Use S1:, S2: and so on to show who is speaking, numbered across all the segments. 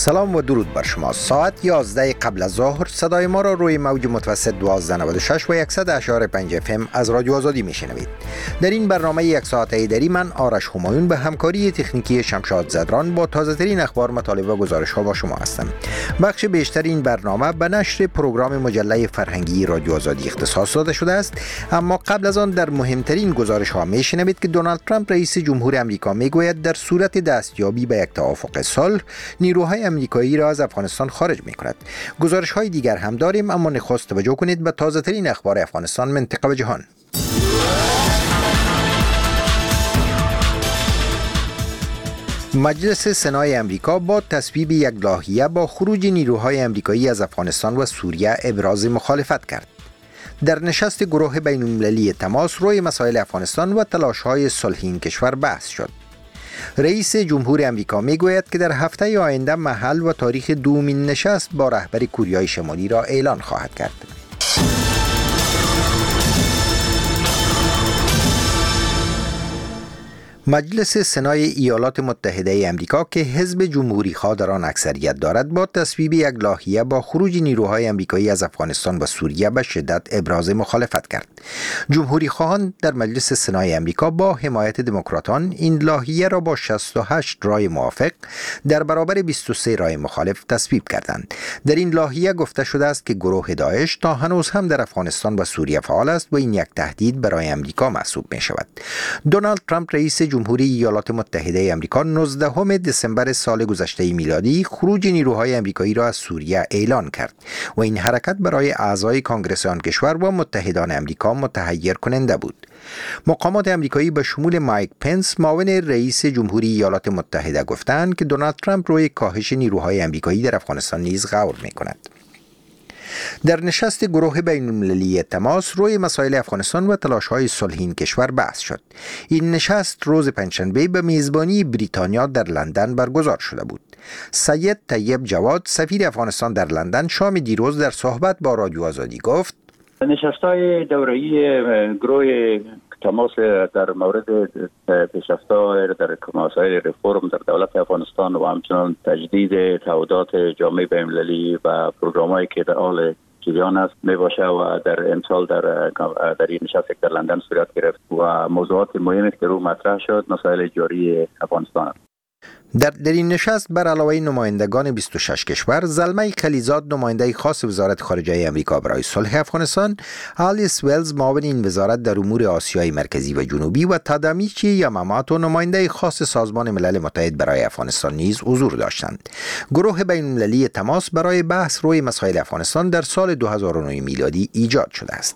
S1: سلام و درود بر شما. ساعت 11 قبل از ظهر صدای ما را روی موج متوسط 1296 و 100.5 FM از رادیو آزادی میشنوید. در این برنامه یک ساعته ایدری من آرش همایون به همکاری تکنیکی شمشاد زدران با تازه ترین اخبار، مطالب و گزارش ها با شما هستم. بخش بیشتر این برنامه به نشر پروگرام مجله فرهنگی رادیو آزادی اختصاص داده شده است، اما قبل از آن در مهمترین گزارش ها میشنوید که دونالد ترامپ رئیس جمهور آمریکا میگوید در صورت دستیابی به یک توافق صلح نیروهای آمریکایی را از افغانستان خارج می‌کند. گزارش‌های دیگر هم داریم، اما نخست توجه کنید به تازه‌ترین اخبار افغانستان، منطقه و جهان. مجلس سنای آمریکا با تصویب یک لایحه با خروج نیروهای آمریکایی از افغانستان و سوریه ابراز مخالفت کرد. در نشست گروه بین‌المللی تماس روی مسائل افغانستان و تلاش‌های صلح این کشور بحث شد. رئیس جمهور آمریکا میگوید که در هفته آینده محل و تاریخ دومین نشست با رهبر کوریای شمالی را اعلان خواهد کرد. مجلس سنای ایالات متحده آمریکا که حزب جمهوری خواه در آن اکثریت دارد با تصویب یک لایحه با خروج نیروهای آمریکایی از افغانستان و سوریه به شدت ابراز مخالفت کرد. جمهوری خواهان در مجلس سنای آمریکا با حمایت دموکراتان این لایحه را با 68 رای موافق در برابر 23 رای مخالف تصویب کردند. در این لایحه گفته شده است که گروه داعش تا هنوز هم در افغانستان و سوریه فعال است و این یک تهدید برای آمریکا محسوب می شود. دونالد ترامپ رئیس جمهوری ایالات متحده آمریکا 19 دسامبر سال گذشته میلادی خروج نیروهای آمریکایی را از سوریه اعلان کرد و این حرکت برای اعضای کانگرس آن کشور و متحدان آمریکا متحیر کننده بود. مقامات آمریکایی به شمول مایک پنس معاون رئیس جمهوری ایالات متحده گفتند که دونالد ترامپ روی کاهش نیروهای آمریکایی در افغانستان نیز غور می‌کند. در نشست گروه بین‌المللی تماس روی مسائل افغانستان و تلاش‌های صلح این کشور بحث شد. این نشست روز پنجشنبه به میزبانی بریتانیا در لندن برگزار شده بود. سید طیب جواد سفیر افغانستان در لندن شام دیروز در صحبت با رادیو آزادی گفت:
S2: نشست‌های دوره‌ای گروه تماس در مورد پیشرفت‌ها در مسائل رفرم در دولت افغانستان و همچنان تجدید تعهدات جامعه بین‌المللی و پروگرام‌هایی که در حال جریان است میباشه و در امسال در این نشست در لندن صورت گرفت و موضوعات مهمی که رو مطرح شد مسائل جاری افغانستان است.
S1: در این نشست بر علاوه نمایندگان 26 کشور، زلمه خلیزاد نماینده خاص وزارت خارجه آمریکا برای صلح افغانستان، آلیس ولز معاون این وزارت در امور آسیای مرکزی و جنوبی و تادامیچی یاماماتو نماینده خاص سازمان ملل متحد برای افغانستان نیز حضور داشتند. گروه بین‌المللی تماس برای بحث روی مسائل افغانستان در سال 2009 میلادی ایجاد شده است.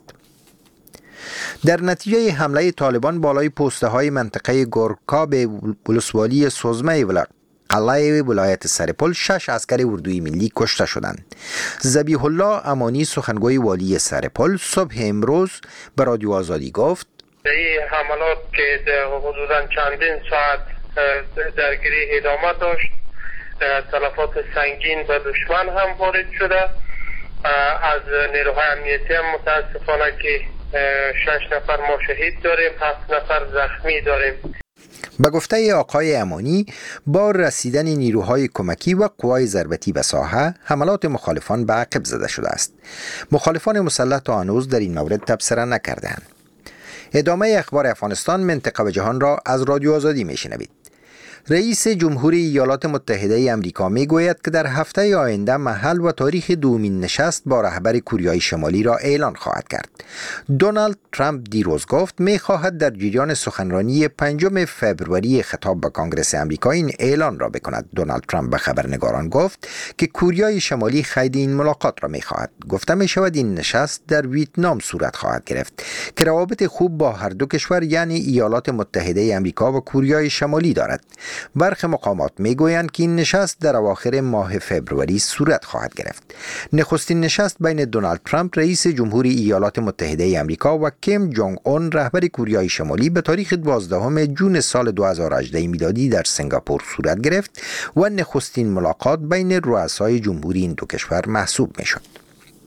S1: در نتیجه حمله طالبان بالای پسته های منطقه گورکا به ولسوالی سوزمه قلعه ولایت سرپل 6 عسکر اردوی ملی کشته شدند. ذبیح الله امانی سخنگوی والی سرپل صبح امروز به رادیو آزادی گفت:
S3: این حملات که حدوداً چندین ساعت درگیری ادامه داشت، تلفات سنگین به دشمن هم وارد شده. از نیروهای امنیتی هم متاسفانه که 6 نفر ما شهید داریم، 7 نفر زخمی داریم.
S1: به گفته آقای امانی، با رسیدن نیروهای کمکی و قوای ضربتی به ساحه، حملات مخالفان به عقب زده شده است. مخالفان مسلح تا هنوز در این مورد تبصره نکردند. ادامه اخبار افغانستان، منطقه و جهان را از رادیو آزادی میشنوید. رئیس جمهوری ایالات متحده آمریکا میگوید که در هفته آینده محل و تاریخ دومین نشست با رهبر کوریای شمالی را اعلان خواهد کرد. دونالد ترامپ دیروز گفت میخواهد در جریان سخنرانی 5 فوریه خطاب به کانگرس آمریکا این اعلان را بکند. دونالد ترامپ به خبرنگاران گفت که کوریای شمالی قید این ملاقات را میخواهد. گفته میشود این نشست در ویتنام صورت خواهد گرفت که روابط خوب با هر دو کشور یعنی ایالات متحده آمریکا و کوریای شمالی دارد. برخی مقامات میگویند که این نشست در اواخر ماه فوریه صورت خواهد گرفت. نخستین نشست بین دونالد ترامپ رئیس جمهوری ایالات متحده آمریکا و کیم جونگ اون رهبر کوریای شمالی به تاریخ 12 جون سال 2018 میلادی در سنگاپور صورت گرفت و نخستین ملاقات بین رؤسای جمهوری این دو کشور محسوب میشد.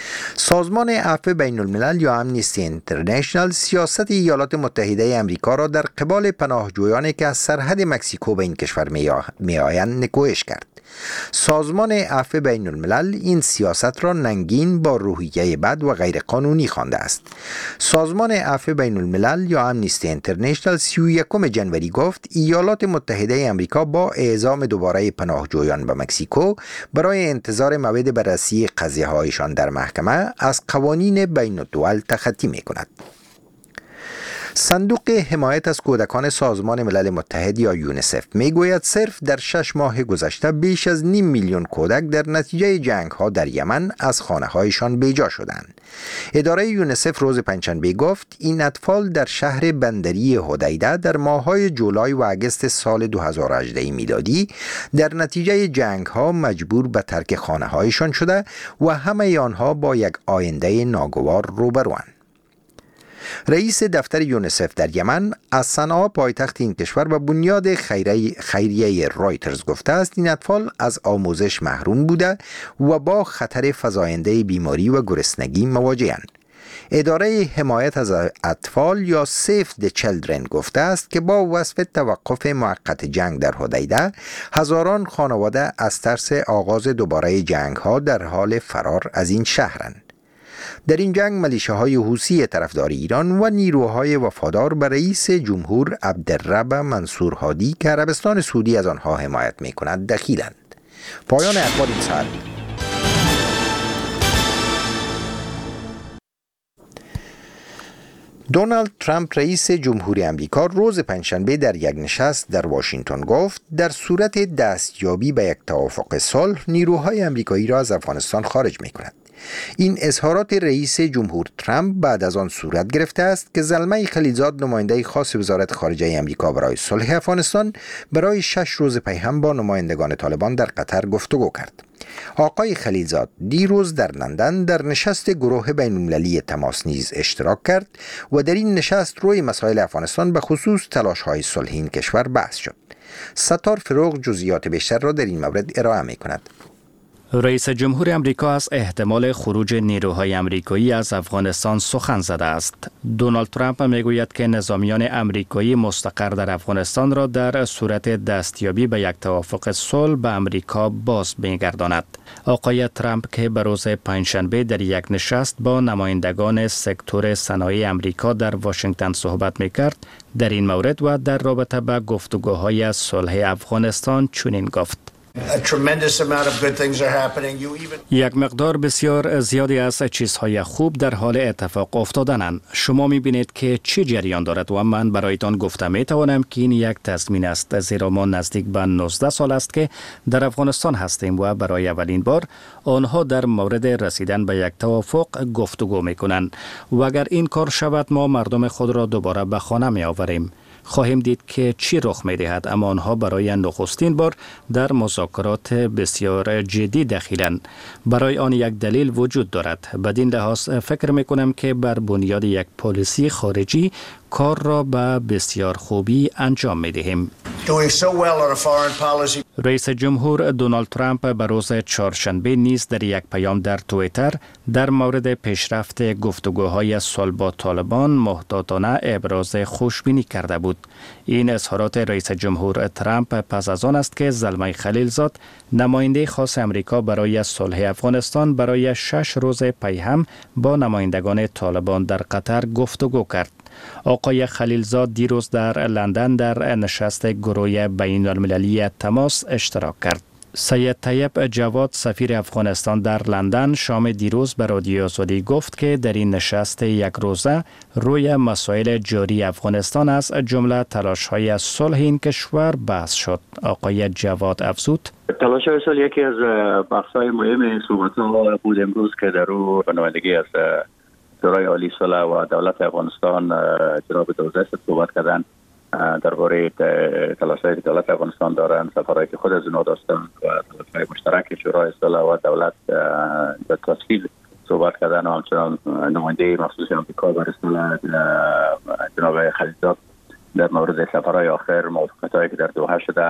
S1: سازمان عفو بین الملل یا امنیستی اینترنشنال سیاست ایالات متحده آمریکا را در قبال پناهجویانی که از سرحد مکزیکو به این کشور میآیند نکوهش کرد. سازمان عفو بین الملل این سیاست را ننگین، با روحیه بد و غیر قانونی خوانده است. سازمان عفو بین الملل یا امنیستی اینترنشنال 31 جنوری گفت ایالات متحده آمریکا با اعزام دوباره پناهجویان به مکزیکو برای انتظار موعد بررسی قضیه هایشان در محکمه از قوانین بین الدول تخطی می کند. صندوق حمایت از کودکان سازمان ملل متحد یا یونیسف میگوید صرف در 6 ماه گذشته بیش از 500,000 کودک در نتیجه جنگ ها در یمن از خانه هایشان بیجا شدند. اداره یونیسف روز پنجشنبه گفت این اطفال در شهر بندری حدیده در ماه‌های جولای و اگست سال 2018 میلادی در نتیجه جنگ ها مجبور به ترک خانه هایشان شده و همه آنها با یک آینده ناگوار روبروند. رئیس دفتر یونیسف در یمن از صنعا پایتخت این کشور و بنیاد خیریه رایترز گفته است این اطفال از آموزش محروم بوده و با خطر فزاینده بیماری و گرسنگی مواجه‌اند. اداره حمایت از اطفال یا سیف د چیلدرن گفته است که با وصف توقف موقت جنگ در حدیده هزاران خانواده از ترس آغاز دوباره جنگ ها در حال فرار از این شهرند. در این جنگ ملیشه‌های حوثی طرفدار ایران و نیروهای وفادار به رئیس جمهور عبدالرب منصور هادی که عربستان سعودی از آنها حمایت می‌کند دخیلند. پایان اخبار این ساعت. دونالد ترامپ رئیس جمهوری آمریکا روز پنجشنبه در یک نشست در واشنگتن گفت در صورت دستیابی به یک توافق صلح نیروهای آمریکایی را از افغانستان خارج می‌کند. این اظهارات رئیس جمهور ترامپ بعد از آن صورت گرفته است که زلمه خلیلزاد نماینده خاص وزارت خارجه آمریکا برای صلح افغانستان برای 6 روز پی هم با نمایندگان طالبان در قطر گفتگو کرد. آقای خلیلزاد دیروز در لندن در نشست گروه بین المللی تماس نیز اشتراک کرد و در این نشست روی مسائل افغانستان به خصوص تلاش‌های صلح این کشور بحث شد. ستار فروغ جزئیات بیشتر را در این مورد ارائه می‌کند.
S4: رئیس جمهور آمریکا از احتمال خروج نیروهای آمریکایی از افغانستان سخن زده است. دونالد ترامپ میگوید که نظامیان آمریکایی مستقر در افغانستان را در صورت دستیابی به یک توافق صلح به آمریکا باز می‌گرداند. آقای ترامپ که به روز پنجشنبه در یک نشست با نمایندگان سکتور صنایع آمریکا در واشنگتن صحبت می‌کرد، در این مورد و در رابطه با گفتگوهای صلح افغانستان چنین گفت: یک مقدار بسیار زیادی از چیزهای خوب در حال اتفاق افتادنند. شما می‌بینید که چی جریان دارد و من برایتان گفته می‌توانم که این یک تضمین است، زیرا ما نزدیک به 19 سال است که در افغانستان هستیم و برای اولین بار آنها در مورد رسیدن به یک توافق گفتگو می‌کنند و اگر این کار شود ما مردم خود را دوباره به خانه می‌آوریم. خواهیم دید که چی رخ می‌دهد، اما آنها برای نخستین بار در مذاکرات بسیار جدی دخیلند. برای آن یک دلیل وجود دارد. بدین لحاظ فکر می‌کنم که بر بنیاد یک پالیسی خارجی کار را به بسیار خوبی انجام می‌دهیم. رئیس جمهور دونالد ترامپ به روز چهارشنبه نیز در یک پیام در توییتر در مورد پیشرفت گفتگوهای صلح با طالبان محتاطانه ابراز خوشبینی کرده بود. این اظهارات رئیس جمهور ترامپ پس از آن است که زلمه خلیلزاد نماینده خاص آمریکا برای صلح افغانستان برای 6 روز پی هم با نمایندگان طالبان در قطر گفتگو کرد. آقای خلیلزاد دیروز در لندن در نشست گروه بین المللی تماس اشتراک کرد. سید طیب جواد سفیر افغانستان در لندن شام دیروز به رادیو آزادی گفت که در این نشست یک روزه روی مسائل جاری افغانستان از جمله تلاش‌های صلح این کشور بحث شد. آقای جواد افزود:
S2: تلاش‌های صلح یکی از بحث‌های مهم صحبت‌ها بود امروز که در او به نمایندگی از شورای عالی صلح و دولت افغانستان جناب دوزه صحبت کردند درباره تلاش‌های دولت افغانستان دارند، سفرهایی که خود از اونها داشتن و تلاش‌های مشترک شورای صلح و دولت به تفصیل صحبت کردن و همچنان نماینده مخصوص آمریکا برای صلح جناب خلیلزاد در مورد سفرهای آخر موافقت‌هایی که در دوحه شده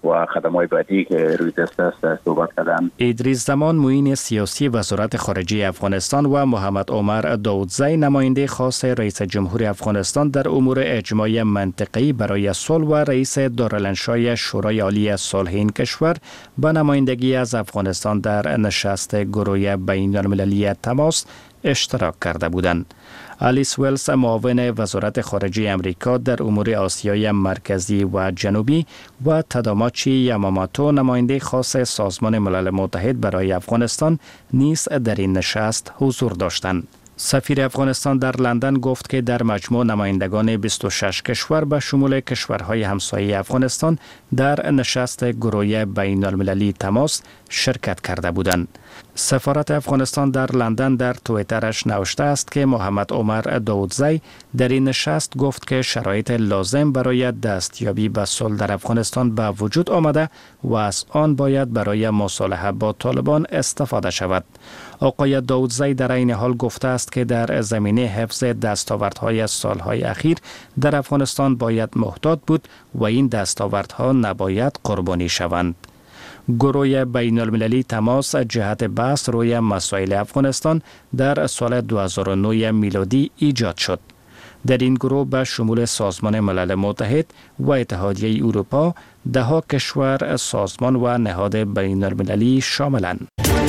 S2: و خدمات بعدی که روی دست است صحبت کردن.
S4: ادریس زمان معین سیاسی وزارت خارجه افغانستان و محمد عمر داودزی نماینده خاص رئیس جمهور افغانستان در امور اجماعی منطقه‌ای برای صلح و رئیس دارالانشای شورای عالی صلح این کشور به نمایندگی از افغانستان در نشست گروه بین المللی تماس اشتراک کرده بودند. آلیس ویلز معاون وزارت خارجه امریکا در امور آسیای مرکزی و جنوبی و تاداماچی یاماماتو نماینده خاص سازمان ملل متحد برای افغانستان نیز در این نشست حضور داشتند. سفیر افغانستان در لندن گفت که در مجموع نمایندگان 26 کشور به شمول کشورهای همسایه افغانستان در نشست گروه بین المللی تماس شرکت کرده بودند. سفارت افغانستان در لندن در توییترش نوشته است که محمد عمر داودزی در این نشست گفت که شرایط لازم برای دستیابی به صلح در افغانستان به وجود آمده و از آن باید برای مصالحه با طالبان استفاده شود. آقای داودزی در این حال گفته است که در زمینه حفظ دستاوردهای سالهای اخیر در افغانستان باید محتاط بود و این دستاوردها نباید قربانی شوند. گروه بین المللی تماس جهت بحث روی مسائل افغانستان در سال 2009 میلادی ایجاد شد. در این گروه به شمول سازمان ملل متحد و اتحادیه اروپا 10 کشور سازمان و نهاد بین المللی شاملند.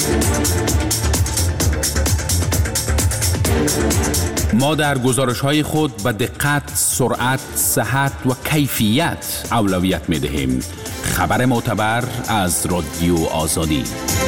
S5: ما در گزارش‌های خود به دقت، سرعت، صحت و کیفیت اولویت می‌دهیم. خبر معتبر از رادیو آزادی.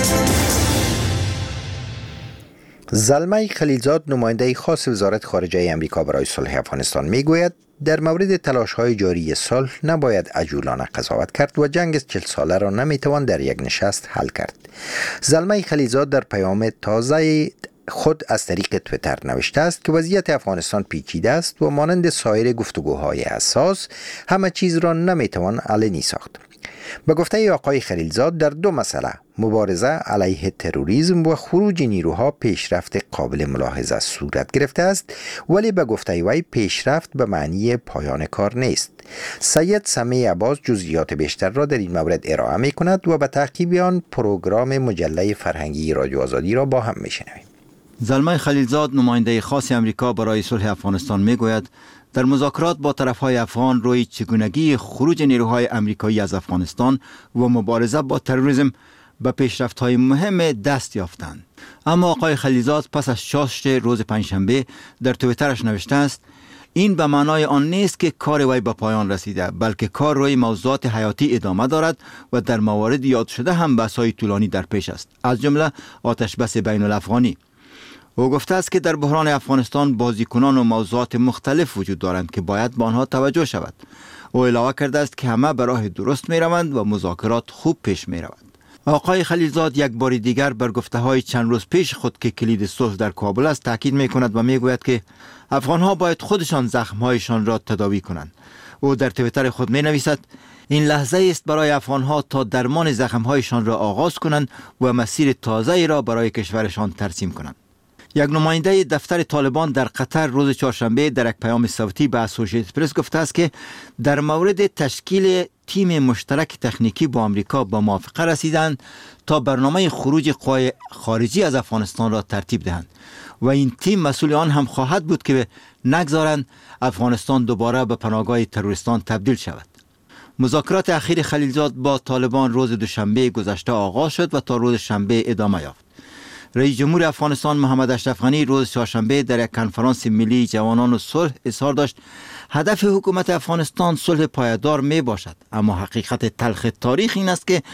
S1: زلمه خلیلزاد نماینده خاص وزارت خارجه امریکا برای صلح افغانستان میگوید در مورد تلاش‌های جاری صلح نباید عجولانه قضاوت کرد و جنگ 40 ساله را نمیتوان در یک نشست حل کرد. زلمه خلیلزاد در پیام تازه خود از طریق تویتر نوشته است که وضعیت افغانستان پیچیده است و مانند سایر گفتگوهای حساس همه چیز را نمیتوان علنی ساخت. به گفته آقای خلیلزاد در 2 مسئله مبارزه علیه تروریسم و خروج نیروها پیشرفت قابل ملاحظه صورت گرفته است، ولی به گفته وی پیشرفت به معنی پایان کار نیست. سید سمیع عباس جزئیات بیشتر را در این مورد ارائه می کند و به تعقیب آن پروگرام مجله فرهنگی رادیو آزادی را با هم می شنویم.
S6: زلمه خلیلزاد نماینده خاص امریکا برای صلح افغانستان می گوید در مذاکرات با طرفهای افغان روی چگونگی خروج نیروهای امریکایی از افغانستان و مبارزه با تروریسم به پیشرفت‌های مهم دست یافتند. اما آقای خلیلزاد پس از شاشت روز پنجشنبه در توییترش نوشته است این به معنای آن نیست که کار وی به پایان رسیده، بلکه کار روی موضوعات حیاتی ادامه دارد و در موارد یاد شده هم بحث‌های طولانی در پیش است، از جمله آتش بس بین الافغانی. او گفته است که در بحران افغانستان بازیکنان و موضوعات مختلف وجود دارند که باید به آنها توجه شود. او علاوه کرده است که همه به راه درست می روند و مذاکرات خوب پیش می روند. آقای خلیلزاد یک بار دیگر بر گفته‌های چند روز پیش خود که کلید صلح در کابل است تاکید می کند و می گوید که افغان‌ها باید خودشان زخم‌هایشان را تداوی کنند. او در توییتر خود می نویسد این لحظه است برای افغان‌ها تا درمان زخم‌هایشان را آغاز کنند و مسیر تازه‌ای را برای کشورشان ترسیم کنند. یک نماینده دفتر طالبان در قطر روز چهارشنبه در یک پیام صوتی به اسوسییتد پرس گفته است که در مورد تشکیل تیم مشترک تکنیکی با آمریکا به موافقه رسیدند تا برنامه خروج قوای خارجی از افغانستان را ترتیب دهند و این تیم مسئول آن هم خواهد بود که نگذارند افغانستان دوباره به پناهگاه تروریستان تبدیل شود. مذاکرات اخیر خلیلزاد با طالبان روز دوشنبه گذشته آغاز شد و تا روز شنبه ادامه یافت. رئیس جمهور افغانستان محمد اشرف غنی روز چهارشنبه در یک کنفرانس ملی جوانان و صلح اظهار داشت هدف حکومت افغانستان صلح پایدار می باشد، اما حقیقت تلخ تاریخ این است که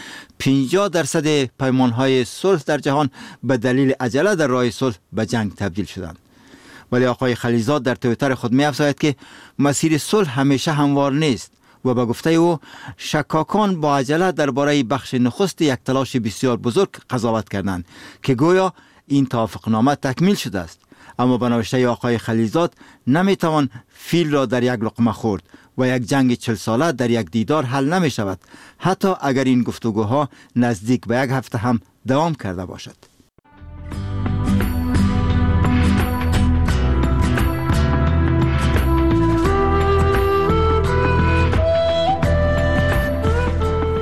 S6: 50% پیمانهای صلح در جهان به دلیل عجله در راه صلح به جنگ تبدیل شدند. ولی آقای خلیلزاد در توییتر خود می افزاید که مسیر صلح همیشه هموار نیست و به گفته او شکاکان با عجله درباره بخش نخست یک تلاش بسیار بزرگ قضاوت کردند که گویا این توافقنامه تکمیل شده است، اما به نوشته آقای خلیلزاد نمیتوان فیل را در یک لقمه خورد و یک جنگ 40 ساله در یک دیدار حل نمی شود، حتی اگر این گفتگوها نزدیک به یک هفته هم دوام کرده باشد.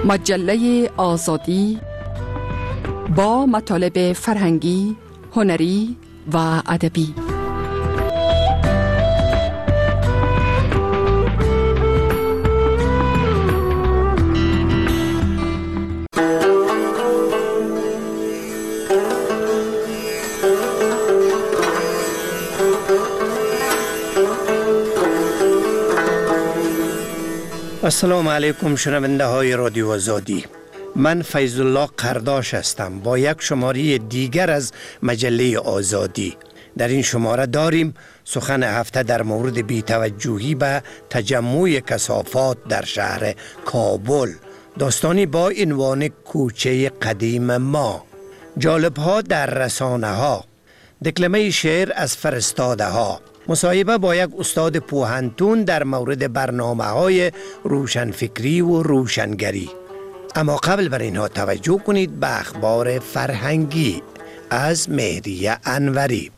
S7: مجله آزادی با مطالب فرهنگی، هنری و ادبی.
S8: السلام علیکم شنونده های رادیو آزادی. من فیض الله قرداش هستم با یک شماره دیگر از مجله آزادی. در این شماره داریم سخن هفته در مورد بی‌توجهی به تجمع کثافات در شهر کابل، داستانی با عنوان کوچه قدیم ما، جالب‌ها در رسانه‌ها، دکلمه شعر از فرستاده ها، مصاحبه با یک استاد پوهنتون در مورد برنامه‌های روشنفکری و روشنگری. اما قبل بر اینها توجه کنید به اخبار فرهنگی از مهدی انوری.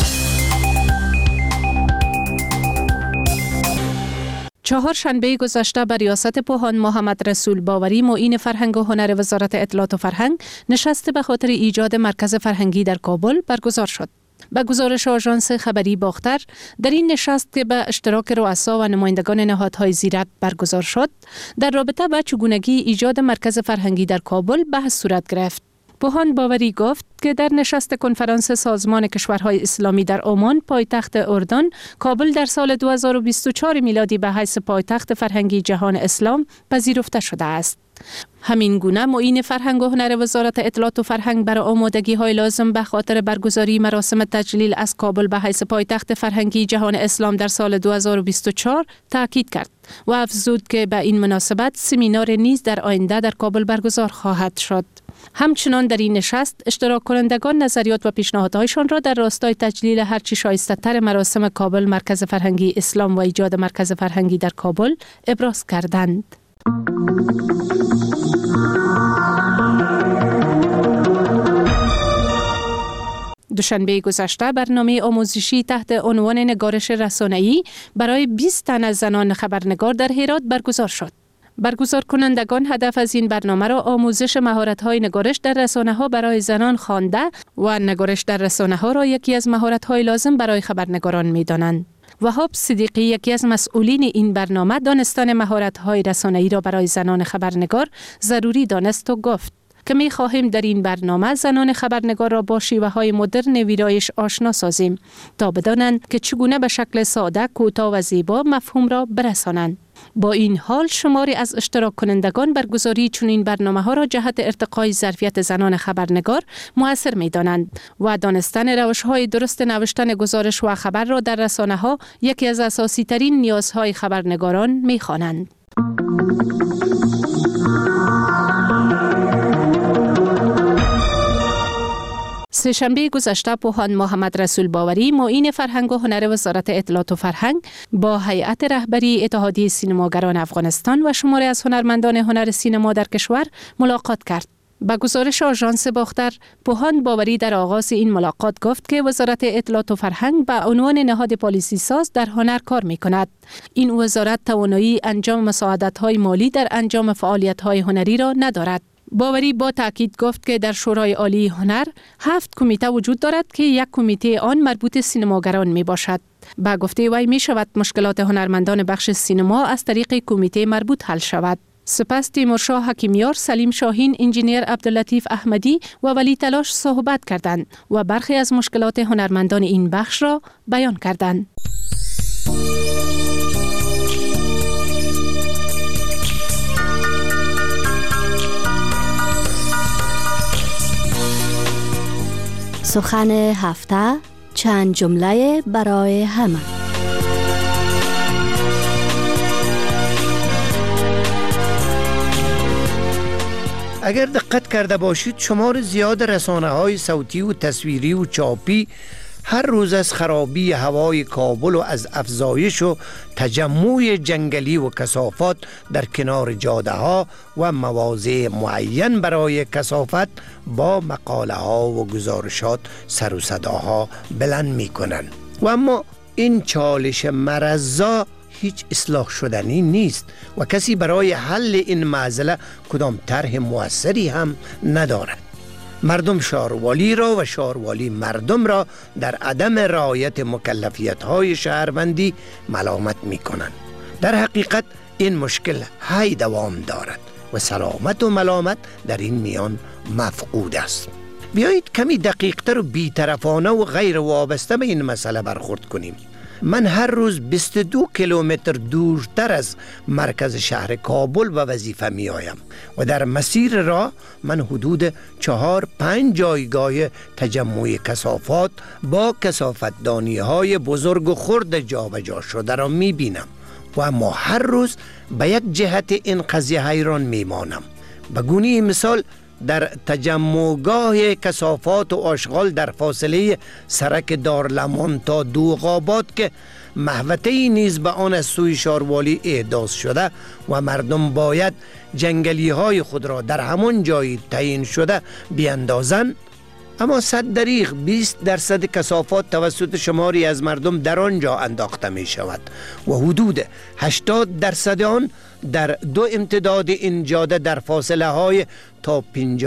S9: چهارشنبه گذشته بر ریاست پوهان محمد رسول باوری معین فرهنگ و هنر وزارت اطلاعات و فرهنگ نشست به خاطر ایجاد مرکز فرهنگی در کابل برگزار شد. به گزارش آژانس خبری باختر، در این نشست که به اشتراک رؤسا و نمایندگان نهادهای زیرک برگزار شد، در رابطه با چگونگی ایجاد مرکز فرهنگی در کابل بحث صورت گرفت. پوهان باوری گفت که در نشست کنفرانس سازمان کشورهای اسلامی در عمان پایتخت اردن، کابل در سال 2024 میلادی به حیث پایتخت فرهنگی جهان اسلام پذیرفته شده است. همین گونه معین فرهنگ و هنر وزارت اطلاعات و فرهنگ برای آمادگی های لازم به خاطر برگزاری مراسم تجلیل از کابل به حیث پایتخت فرهنگی جهان اسلام در سال 2024 تاکید کرد و افزود که به این مناسبت سمینار نیز در آینده در کابل برگزار خواهد شد. همچنان در این نشست اشتراک کنندگان نظریات و پیشنهادهایشان را در راستای تجلیل هرچی شایسته تر مراسم کابل مرکز فرهنگی اسلام و ایجاد مرکز فرهنگی در کابل ابراز کردند. دوشنبه گذشته برنامه آموزشی تحت عنوان نگارش رسانه‌ای برای 20 تن از زنان خبرنگار در هرات برگزار شد. برگزار کنندگان هدف از این برنامه را آموزش مهارت‌های نگارش در رسانه‌ها برای زنان خوانده و نگارش در رسانه‌ها را یکی از مهارت‌های لازم برای خبرنگاران می‌دانند. وهاب صدیقی، یکی از مسئولین این برنامه، دانستن مهارت‌های رسانه‌ای را برای زنان خبرنگار ضروری دانست و گفت که می خواهیم در این برنامه زنان خبرنگار را با شیوه‌های مدرن ویرایش آشنا سازیم تا بدانند که چگونه به شکل ساده، کوتاه و زیبا مفهوم را برسانند. با این حال شماری از اشتراک کنندگان برگزاری چنین برنامه‌ها را جهت ارتقای ظرفیت زنان خبرنگار مؤثر می‌دانند و دانستن روش‌های درست نوشتن گزارش و خبر را در رسانه‌ها یکی از اساسی‌ترین نیازهای خبرنگاران می‌خوانند. سه‌شنبه گذشته پوهان محمد رسول باوری معین فرهنگ و هنر وزارت اطلاعات و فرهنگ با هیئت رهبری اتحادیه سینماگران افغانستان و شماری از هنرمندان هنر سینما در کشور ملاقات کرد. به گزارش آژانس باختر، پوهان باوری در آغاز این ملاقات گفت که وزارت اطلاعات و فرهنگ به عنوان نهاد پالیسی ساز در هنر کار می‌کند. این وزارت توانایی انجام مساعدت‌های مالی در انجام فعالیت‌های هنری را ندارد. باوری با تأکید گفت که در شورای عالی هنر 7 کمیته وجود دارد که یک کمیته آن مربوط سینماگران می باشد. با گفته وی می شود مشکلات هنرمندان بخش سینما از طریق کمیته مربوط حل شود. سپس تیمورشاه حکیمیار، سلیم شاهین، انجینیر عبداللطیف احمدی و ولی تلاش صحبت کردند و برخی از مشکلات هنرمندان این بخش را بیان کردند.
S10: سخن هفته، چند جمله برای همه.
S8: اگر دقت کرده باشید شمار زیاد رسانه‌های صوتی و تصویری و چاپی هر روز از خرابی هوای کابل و از افزایش و تجمع جنگلی و کثافات در کنار جاده‌ها و مواضع معین برای کثافت با مقاله ها و گزارشات سر و صداها بلند می کنند. و اما این چالش مرضا هیچ اصلاح شدنی نیست و کسی برای حل این معضله کدام طرح موثری هم ندارد. مردم شاروالی را و شاروالی مردم را در عدم رعایت مکلفیت‌های شهروندی ملامت می‌کنند. در حقیقت این مشکل هی دوام دارد و سلامت و ملامت در این میان مفقود است. بیایید کمی دقیق‌تر و بی‌طرفانه و غیر وابسته به این مسئله برخورد کنیم. من هر روز 22 کیلومتر دورتر از مرکز شهر کابل به وظیفه می آیم و در مسیر راه من حدود 4-5 جایگاه تجمع کثافات با کثافتدانی های بزرگ و خرد جابجا شده را می بینم و اما هر روز به یک جهت این قضیه حیران می مانم. به گونه مثال در تجمعگاه کثافات و آشغال در فاصله سرک دارلمان تا دوغابات که محوطه‌ای نیز به آن از سوی شاروالی احداث شده و مردم باید جنگلی های خود را در همان جایی تعیین شده بیندازند، اما 100 دریغ 20% کثافات توسط شماری از مردم در آنجا انداخته می شود و حدود 80% آن در 2 امتداد این جاده در فاصله های تا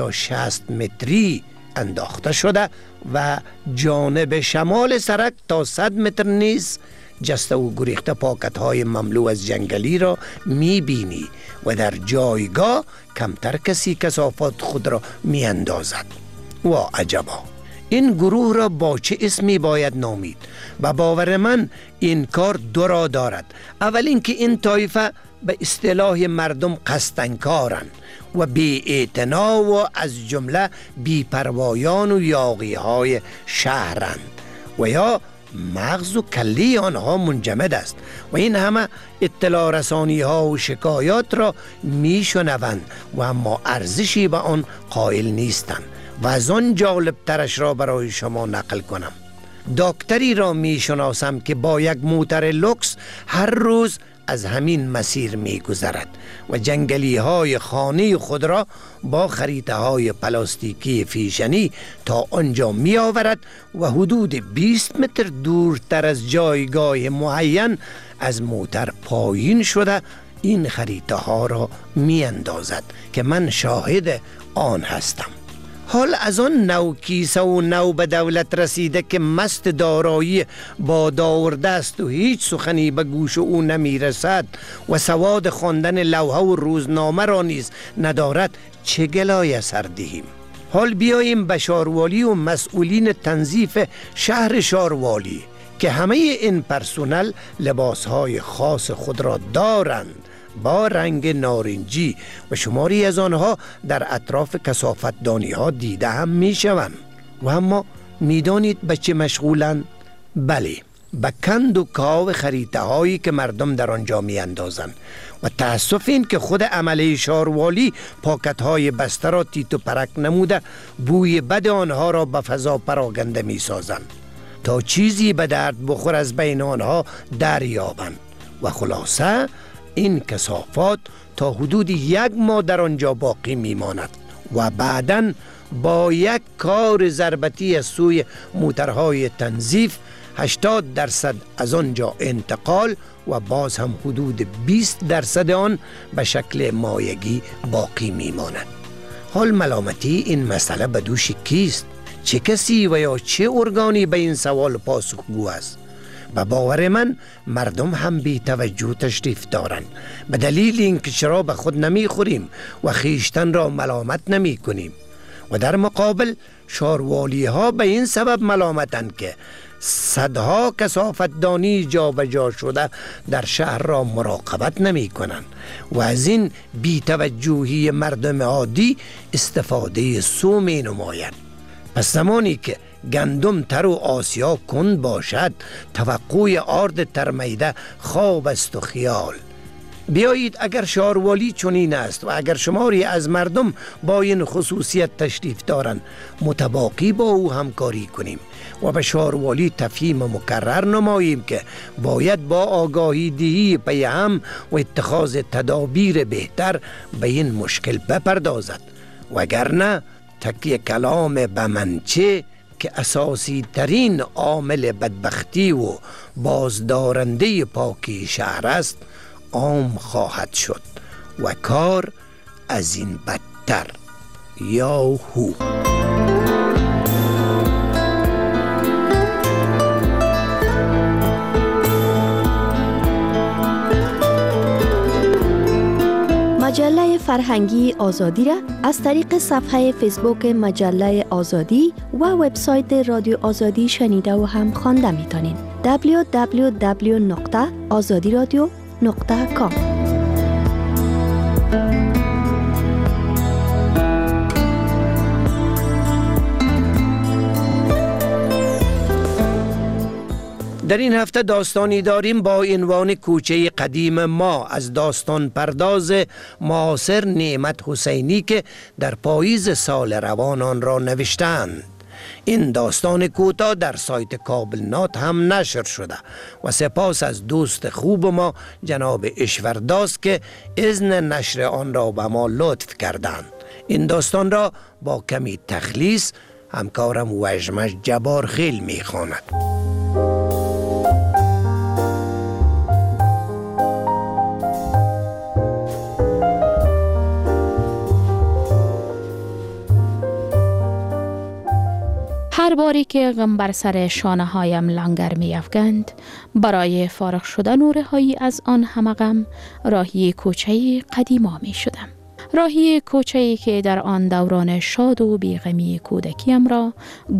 S8: 50-60 متری انداخته شده و جانب شمال سرک تا 100 متر نیز جسته و گریخته پاکت های مملو از جنگلی را می بینی و در جایگاه کمتر کسی کثافات خود را می اندازد. و عجبا، این گروه را با چه اسمی باید نامید؟ و باور من این کار 2 را دارد. اول اینکه این طایفه به اصطلاح مردم قصدنکارند و بی اعتنا و از جمله بی پروایان و یاغی های شهرند و یا مغز و کلی آنها منجمد است و این همه اطلاع رسانی ها و شکایات را می شنوند و اما ارزشی به آن قائل نیستند. و از آن جالب ترش را برای شما نقل کنم. دکتری را می شناسم که با یک موتر لوکس هر روز از همین مسیر می گذرد و جنگلی های خانه خود را با خریطه های پلاستیکی فیشنی تا آنجا می آورد و حدود 20 متر دورتر از جایگاه معین از موتر پایین شده این خریطه ها را می اندازد که من شاهد آن هستم. حال از آن نو کیسه و نو به دولت رسیده که مست دارایی بادآورده است و هیچ سخنی به گوش او نمی رسد و سواد خواندن لوحه و روزنامه را نیز ندارد، چه گلای سر دهیم؟ حال بیاییم به شاروالی و مسئولین تنظیف شهر شاروالی که همه این پرسونل لباسهای خاص خود را دارند با رنگ نارنجی و شماری از آنها در اطراف کثافتدانی ها دیده هم می شوند. و اما می دانید به چه مشغولند؟ بله، به کند و کاو خریطه هایی که مردم در آنجا می اندازند و تأسف این که خود عمله شاروالی پاکت های بسته را تیت و پرک نموده بوی بد آنها را به فضا پراگنده می سازند تا چیزی به درد بخور از بین آنها دریابند و خلاصه این کثافات تا حدود 1 ماه در آنجا باقی میماند و بعداً با یک کار ضربتی از سوی موترهای تنظیف 80% از آنجا انتقال و باز هم حدود 20% آن به شکل مایگی باقی میماند. حال ملامتی این مسئله به دوش کیست؟ چه کسی و یا چه ارگانی به این سوال پاسخگو است؟ به باور من مردم هم بی توجه تشریف دارند به دلیل اینکه چرا به خود نمی خوریم و خیشتن را ملامت نمی کنیم و در مقابل شاروالی ها به این سبب ملامتند که صدها کثافتدانی جابجا شده در شهر را مراقبت نمی کنند و از این بی توجهی مردم عادی استفاده سو می نمایند. پس زمانی که گندم تر و آسیا کند باشد توقع آرد ترمیده خواب است و خیال. بیایید اگر شاروالی چنین است و اگر شماری از مردم با این خصوصیت تشریف دارند متباقی با او همکاری کنیم و به شاروالی تفهیم مکرر نماییم که باید با آگاهی دهی پیهم و اتخاذ تدابیر بهتر به این مشکل بپردازد وگرنه تکیه کلام به منچه که اساسی ترین عامل بدبختی و بازدارنده پاکی شهر است عام خواهد شد و کار از این بدتر. یاهو.
S10: مجله فرهنگی آزادی را از طریق صفحه فیسبوک مجله آزادی و وبسایت رادیو آزادی شنیده و هم خوانده میتونین. www.azadiradio.com.
S8: در این هفته داستانی داریم با عنوان کوچه قدیم ما از داستان پرداز معاصر نعمت حسینی که در پاییز سال روان آن را نوشتند. این داستان کوتاه در سایت کابل نات هم نشر شده و سپاس از دوست خوب ما جناب اشورداس که اذن نشر آن را به ما لطف کردند. این داستان را با کمی تخلیص همکارم وجمش جبارخیل میخواند.
S11: هر باری که غم بر سر شانه هایم لنگر می افگند، برای فارغ شدن و رهایی از آن همه غم راهی کوچه قدیما می شدم. راهی کوچه‌ای که در آن دوران شاد و بیغمی کودکیم را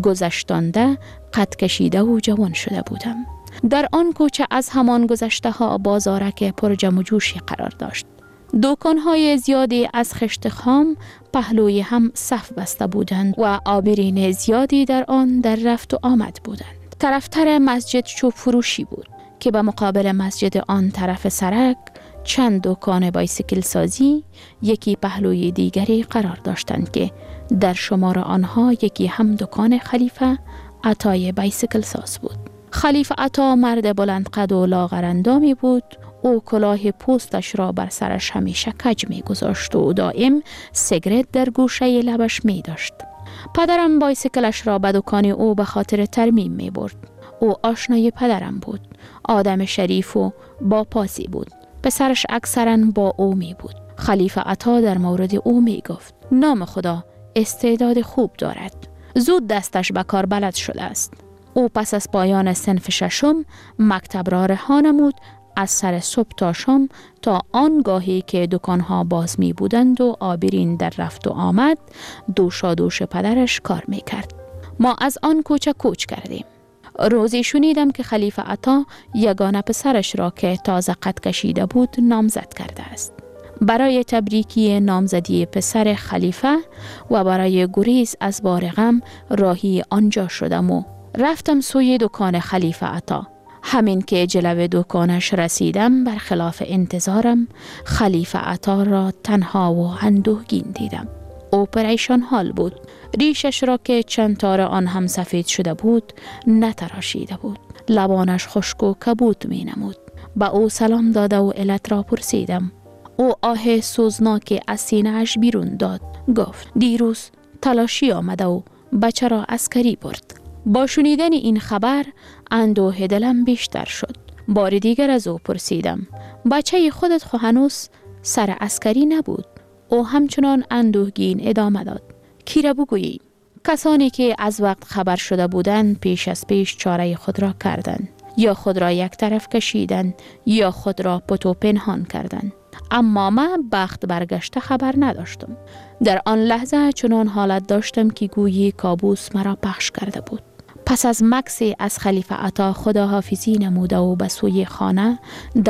S11: گذشتانده قد کشیده و جوان شده بودم. در آن کوچه از همان گذشته ها بازارک پر جم و جوشی قرار داشت. دکان‌های زیادی از خشت خام پهلوی هم صف بسته بودند و آبرین زیادی در آن در رفت و آمد بودند. طرفتر مسجد چوب فروشی بود که به مقابل مسجد آن طرف سرک چند دکان بایسیکل سازی یکی پهلوی دیگری قرار داشتند که در شمار آنها یکی هم دکان خلیفه عطای بایسیکل ساز بود. خلیفه عطا مرد بلند قد و لاغرندامی بود. او کلاه پوستش را بر سرش همیشه کج می گذاشت و دائم سیگرت در گوشه لبش می داشت. پدرم بایسیکلش را به دکان او به خاطر ترمیم می برد. او آشنای پدرم بود. آدم شریف و با پاسی بود. پسرش اکثراً با او می بود. خلیفه عطا در مورد او می گفت: نام خدا استعداد خوب دارد. زود دستش به کار بلد شده است. او پس از پایان صنف ششم مکتب را رها نمود. از سر صبح تا شام تا آنگاهی که دکانها باز می بودند و آبرین در رفت و آمد دوشادوش پدرش کار می کرد. ما از آن کوچه کوچ کردیم. روزی شنیدم که خلیفه عطا یگانه پسرش را که تازه قد کشیده بود نامزد کرده است. برای تبریکی نامزدی پسر خلیفه و برای گریز از بار غم راهی آنجا شدم و رفتم سوی دکان خلیفه عطا. همین که جلو دکانش رسیدم برخلاف انتظارم خلیفه عطا را تنها و اندوهگین دیدم. او پریشان حال بود. ریشش را که چند تار آن هم سفید شده بود نتراشیده بود. لبانش خشک و کبود می نمود. با او سلام داده و علت را پرسیدم. او آه سوزناک از سینه اش بیرون داد. گفت: دیروز تلاشی آمده و بچه را عسکری برد. با شنیدن این خبر اندوه دلم بیشتر شد. بار دیگر از او پرسیدم: بچه خودت خو هنوز سر عسکری نبود؟ او همچنان اندوهگین ادامه داد: کی را بگویی؟ کسانی که از وقت خبر شده بودند پیش از پیش چاره خود را کردند. یا خود را یک طرف کشیدند یا خود را پتو پنهان کردند. اما من بخت برگشته خبر نداشتم. در آن لحظه چنان حالت داشتم که گویی کابوس مرا پخش کرده بود. پس از مکسی از خلیفه عطا خداحافظی نموده و به سوی خانه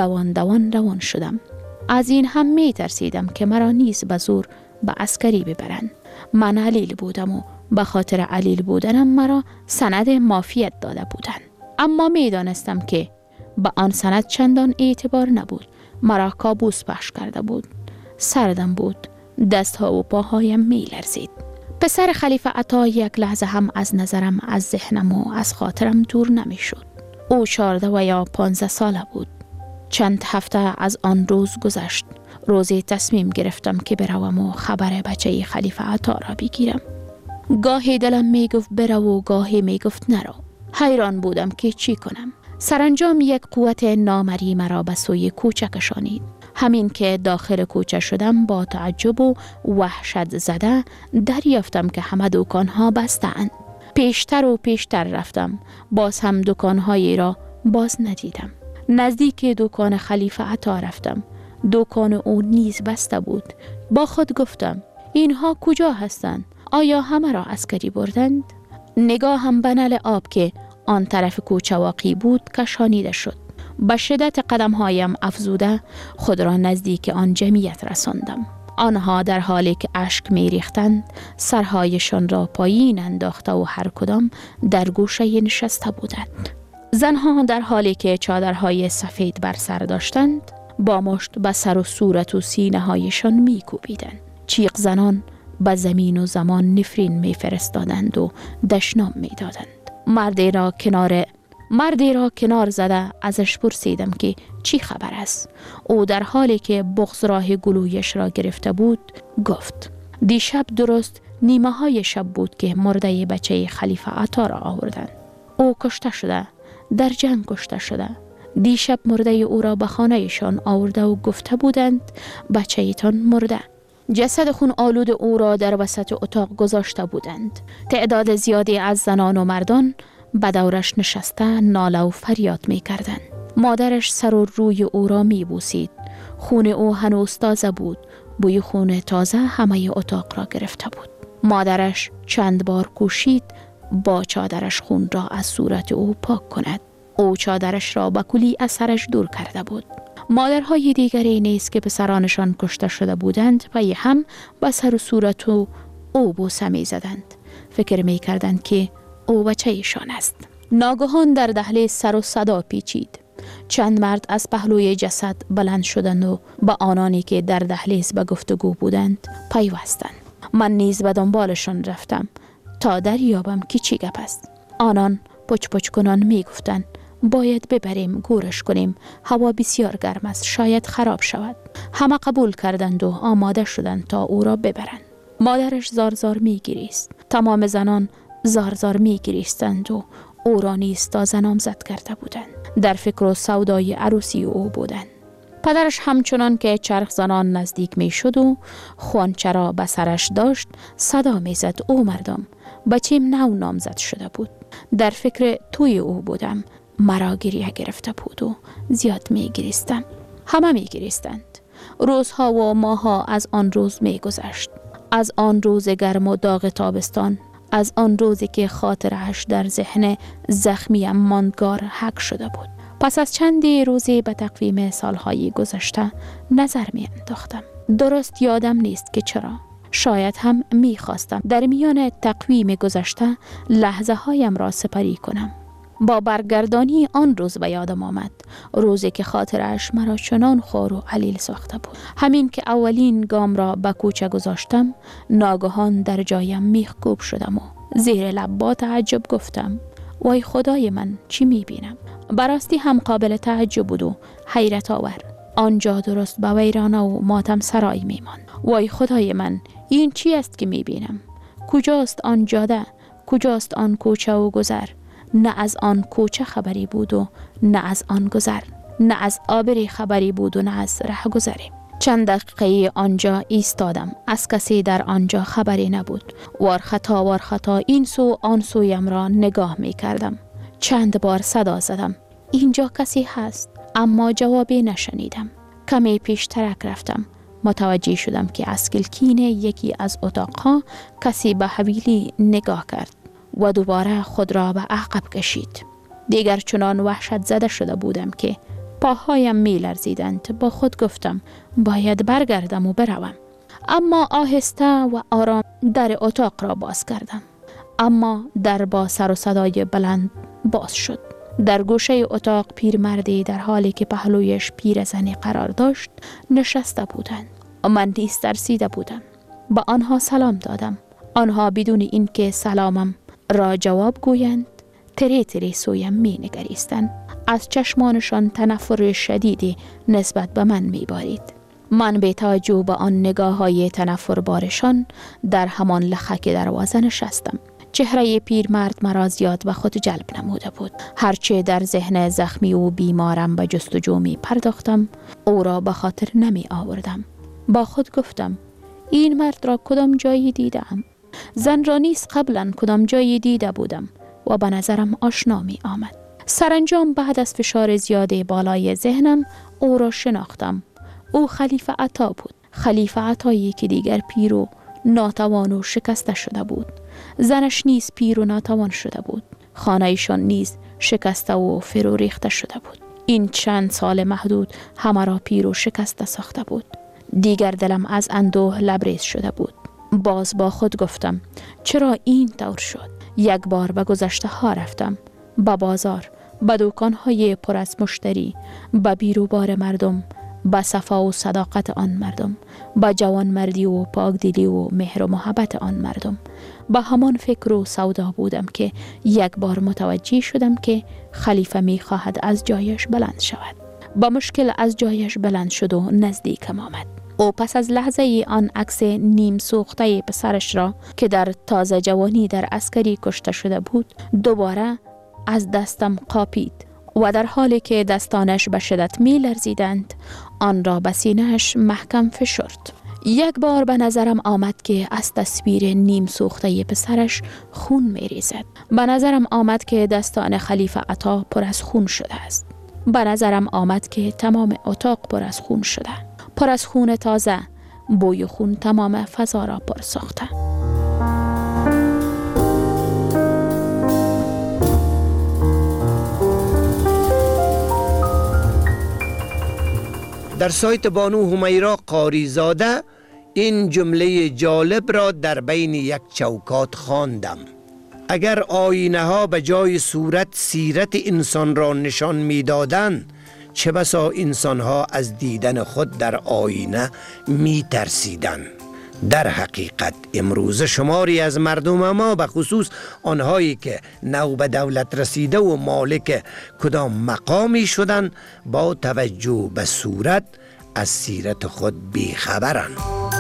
S11: دوان شدم. از این هم می ترسیدم که مرا نیز به زور به عسکری ببرند. من علیل بودم و به خاطر علیل بودنم مرا سند معافیت داده بودند. اما می دانستم که به آن سند چندان اعتبار نبود. مرا کابوس پخش کرده بود. سردم بود. دستها و پاهایم می لرزید. پسر خلیفه عطا یک لحظه هم از نظرم، از ذهنم و از خاطرم دور نمی شد. او 14 و یا 15 ساله بود. چند هفته از آن روز گذشت. روزی تصمیم گرفتم که بروم و خبر بچه خلیفه عطا را بگیرم. گاهی دلم میگفت برو و گاهی میگفت نرو. حیران بودم که چی کنم. سرانجام یک قوت نامری مرا به سوی کوچه کشانید. همین که داخل کوچه شدم با تعجب و وحشت زده دریافتم که همه دکانها بسته‌اند. پیشتر و پیشتر رفتم، باز هم دکانهایی را باز ندیدم. نزدیک دکان خلیفه عطا رفتم. دکان او نیز بسته بود. با خود گفتم اینها کجا هستند؟ آیا همه را عسکری بردند؟ نگاه هم به نل آب که آن طرف کوچه واقع بود کشانیده شد. به شدت قدمهایم افزوده خود را نزدیک آن جمعیت رساندم. آنها در حالی که اشک می ریختند سرهایشان را پایین انداخته و هر کدام در گوشه نشسته بودند. زنها در حالی که چادرهای سفید بر سر داشتند با مشت به سر و صورت و سینه هایشان می کوبیدند. چیق زنان به زمین و زمان نفرین می فرستادند و دشنام می دادند. مردی را کنار زده ازش پرسیدم که چی خبر است. او در حالی که بغض راه گلویش را گرفته بود گفت دیشب درست نیمه های شب بود که مرده بچه خلیفه عطا را آوردند. او کشته شده، در جنگ کشته شده. دیشب مرده او را به خانهشان آورده و گفته بودند بچه ایتان مرده. جسد خون آلود او را در وسط اتاق گذاشته بودند. تعداد زیادی از زنان و مردان به دورش نشسته ناله و فریاد می کردند. مادرش سر و روی او را می بوسید. خون او هنوز تازه بود. بوی خون تازه همه اتاق را گرفته بود. مادرش چند بار کوشید با چادرش خون را از صورت او پاک کند. او چادرش را به کلی از سرش دور کرده بود. مادرهای دیگری نیز که پسرانشان کشته شده بودند پای هم به سر و صورت او بوسه می زدند. فکر می کردند که او بچه ایشان است. ناگهان در دهلیز سر و صدا پیچید. چند مرد از پهلوی جسد بلند شدند و با آنانی که در دهلیز به گفتگو بودند پیوستند. من نیز به دنبالشان رفتم تا دریابم که چی گپ است. آنان پچ پچ کنان می گفتند باید ببریم گورش کنیم، هوا بسیار گرم است، شاید خراب شود. همه قبول کردند و آماده شدند تا او را ببرند. مادرش زار زار می گریست. تمام زنان زار زار می گریستند و او را نیز تازه نامزد کرده بودند. در فکر و سودای عروسی او بودند. پدرش همچنان که چرخ زنان نزدیک می شد و خوانچه را به سرش داشت صدا می زد او مردم بچیم نو نامزد شده بود. در فکر توی او بودم. مرا گریه گرفته بود و زیاد می گریستم. همه می گریستند. روزها و ماها از آن روز می گذشت. از آن روز گرم و داغ تابستان، از آن روزی که خاطرش در ذهن زخمیم ماندگار حک شده بود. پس از چندی روزی به تقویم سالهای گذشته نظر می انداختم. درست یادم نیست که چرا. شاید هم می خواستم در میان تقویم گذشته لحظه هایم را سپری کنم. با برگردانی آن روز به یادم آمد. روزی که خاطرش مرا چنان خور و علیل ساخته بود. همین که اولین گام را به کوچه گذاشتم ناگهان در جایم میخکوب شدم و زیر لب با تعجب گفتم وای خدای من چی میبینم؟ براستی هم قابل تعجب بود و حیرت آور. آنجا درست به ویرانه و ماتم سرای میماند. وای خدای من این چی است که میبینم؟ کجاست آن جاده؟ کجاست آن کوچه و گذر؟ نه از آن کوچه خبری بود و نه از آن گذر. نه از آبری خبری بود و نه از ره گذری. چند دقیقه آنجا ایستادم. از کسی در آنجا خبری نبود. وارخطا این سو آن سویم را نگاه می کردم. چند بار صدا زدم اینجا کسی هست، اما جوابی نشنیدم. کمی پیشترک رفتم. متوجه شدم که از کلکین یکی از اتاقها کسی به حویلی نگاه کرد و دوباره خود را به عقب کشید. دیگر چنان وحشت زده شده بودم که پاهایم می لرزیدند. با خود گفتم باید برگردم و بروم. اما آهسته و آرام در اتاق را باز کردم. اما در با سر و صدای بلند باز شد. در گوشه اتاق پیرمردی در حالی که پهلویش پیرزنی قرار داشت نشسته بودند. من نیز ترسیده بودم. با آنها سلام دادم. آنها بدون اینکه سلامم را جواب گویند تری تری سویم می نگریستند. از چشمانشان تنفر شدیدی نسبت به من می بارید. من به توجه به آن نگاه های تنفربارشان در همان لخک دروازه نشستم. چهره پیرمرد مرا زیاد به خود جلب نموده بود. هرچه در ذهن زخمی و بیمارم به جستجو می پرداختم، او را به خاطر نمی آوردم. با خود گفتم این مرد را کدام جایی دیدم؟ زن را نیست قبلا کدام جایی دیده بودم و به نظرم آشنا می آمد. سرانجام بعد از فشار زیاد بالای ذهنم او را شناختم. او خلیفه عطا بود. خلیفه عطایی که دیگر پیر و ناتوان و شکسته شده بود. زنش نیز پیر و ناتوان شده بود. خانه‌شان نیز شکسته و فرو ریخته شده بود. این چند سال محدود همه را پیر و شکسته ساخته بود. دیگر دلم از اندوه لبریز شده بود. باز با خود گفتم چرا این طور شد؟ یک بار به گذشته ها رفتم، به بازار، به دکان های پر از مشتری، به بیروبار مردم، به صفا و صداقت آن مردم، به جوان مردی و پاکدلی و مهر و محبت آن مردم. به همان فکر و سودا بودم که یک بار متوجه شدم که خلیفه می خواهد از جایش بلند شود. با مشکل از جایش بلند شد و نزدیکم آمد. او پس از لحظه آن عکس نیم سوخته پسرش را که در تازه جوانی در عسکری کشته شده بود دوباره از دستم قاپید و در حالی که دستانش به شدت می لرزیدند آن را به سینه‌اش محکم فشرد. یک بار به نظرم آمد که از تصویر نیم سوخته پسرش خون می ریزد. به نظرم آمد که دستان خلیفه عطا پر از خون شده است. به نظرم آمد که تمام اتاق پر از خون شده، پر از خون تازه، بوی خون تمام فضا را پر ساخته.
S8: در سایت بانو همیرا قاریزاده این جمله جالب را در بین یک چوکات خواندم: اگر آینه ها به جای صورت سیرت انسان را نشان می دادن، چه بسا انسان ها از دیدن خود در آینه می ترسیدن. در حقیقت امروز شماری از مردم ما، به خصوص آنهایی که نو به دولت رسیده و مالک کدام مقامی شدن، با توجه به صورت از سیرت خود بیخبرند.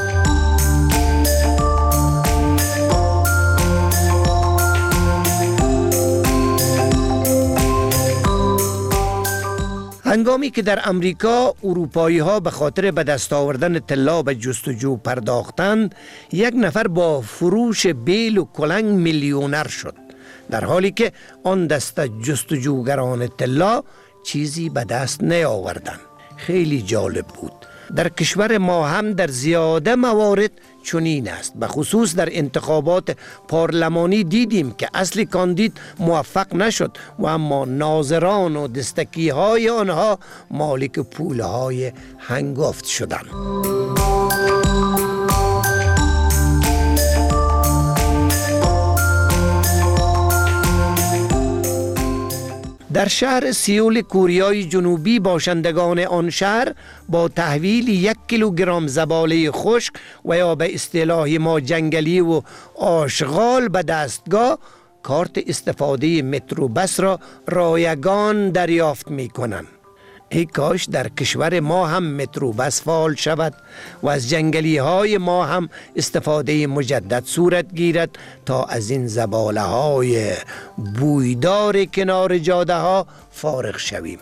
S8: هنگامی که در امریکا اروپایی ها به خاطر به دست آوردن طلا به جستجو پرداختند، یک نفر با فروش بیل و کلنگ میلیونر شد، در حالی که آن دست جستجوگران طلا چیزی به دست نیاوردند. خیلی جالب بود. در کشور ما هم در زیاده موارد چنین است. به خصوص در انتخابات پارلمانی دیدیم که اصلی کاندید موفق نشد و اما ناظران و دستکی های آنها مالک پول های هنگفت شدند. در شهر سیول کوریای جنوبی باشندگان آن شهر با تحویل 1 کیلوگرم زباله خشک و یا به اصطلاح ما جنگلی و آشغال به دستگاه کارت استفاده متروبس را رایگان دریافت می کنند. ای کاش در کشور ما هم متروبس فعال شود و از جنگلی های ما هم استفاده مجدد صورت گیرد تا از این زباله های بویدار کنار جاده ها فارغ شویم.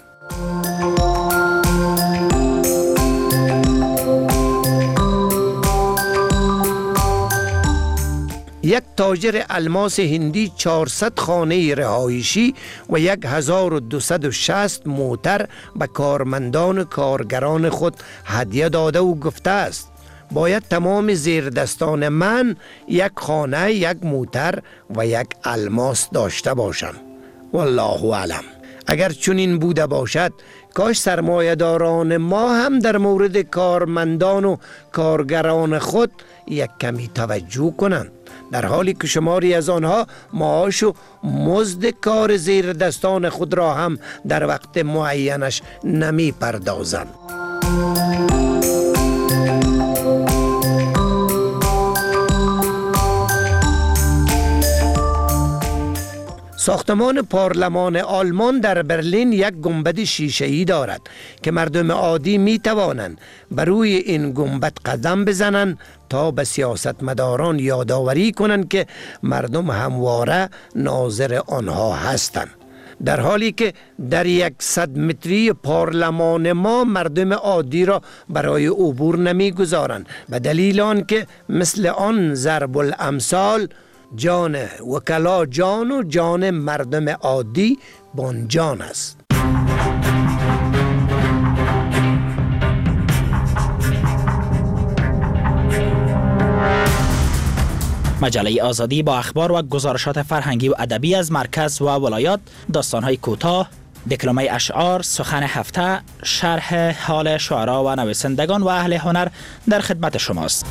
S8: یک تاجر الماس هندی 400 خانه رهایشی و 1260 موتر به کارمندان کارگران خود هدیه داده و گفته است باید تمام زیردستان من یک خانه، یک موتر و یک الماس داشته باشند. والله اعلم. اگر چنین بوده باشد کاش سرمایه‌داران ما هم در مورد کارمندان و کارگران خود یک کمی توجه کنند، در حالی که شماری از آنها معاش و مزد کار زیر دستان خود را هم در وقت معینش نمی پردازند. ساختمان پارلمان آلمان در برلین یک گنبد شیشه‌ای دارد که مردم عادی می توانند بر روی این گنبد قدم بزنند تا به سیاستمداران یادآوری کنند که مردم همواره ناظر آنها هستند. در حالی که در 100 متری پارلمان ما مردم عادی را برای عبور نمیگذارند به دلیل آنکه مثل آن ضرب الامثال جان وکلا جان و جان مردم عادی بانجان است.
S12: مجله آزادی با اخبار و گزارشات فرهنگی و ادبی از مرکز و ولایات، داستان‌های کوتاه، دکلمه اشعار، سخن هفته، شرح حال شعرا و نویسندگان و اهل هنر در خدمت شماست.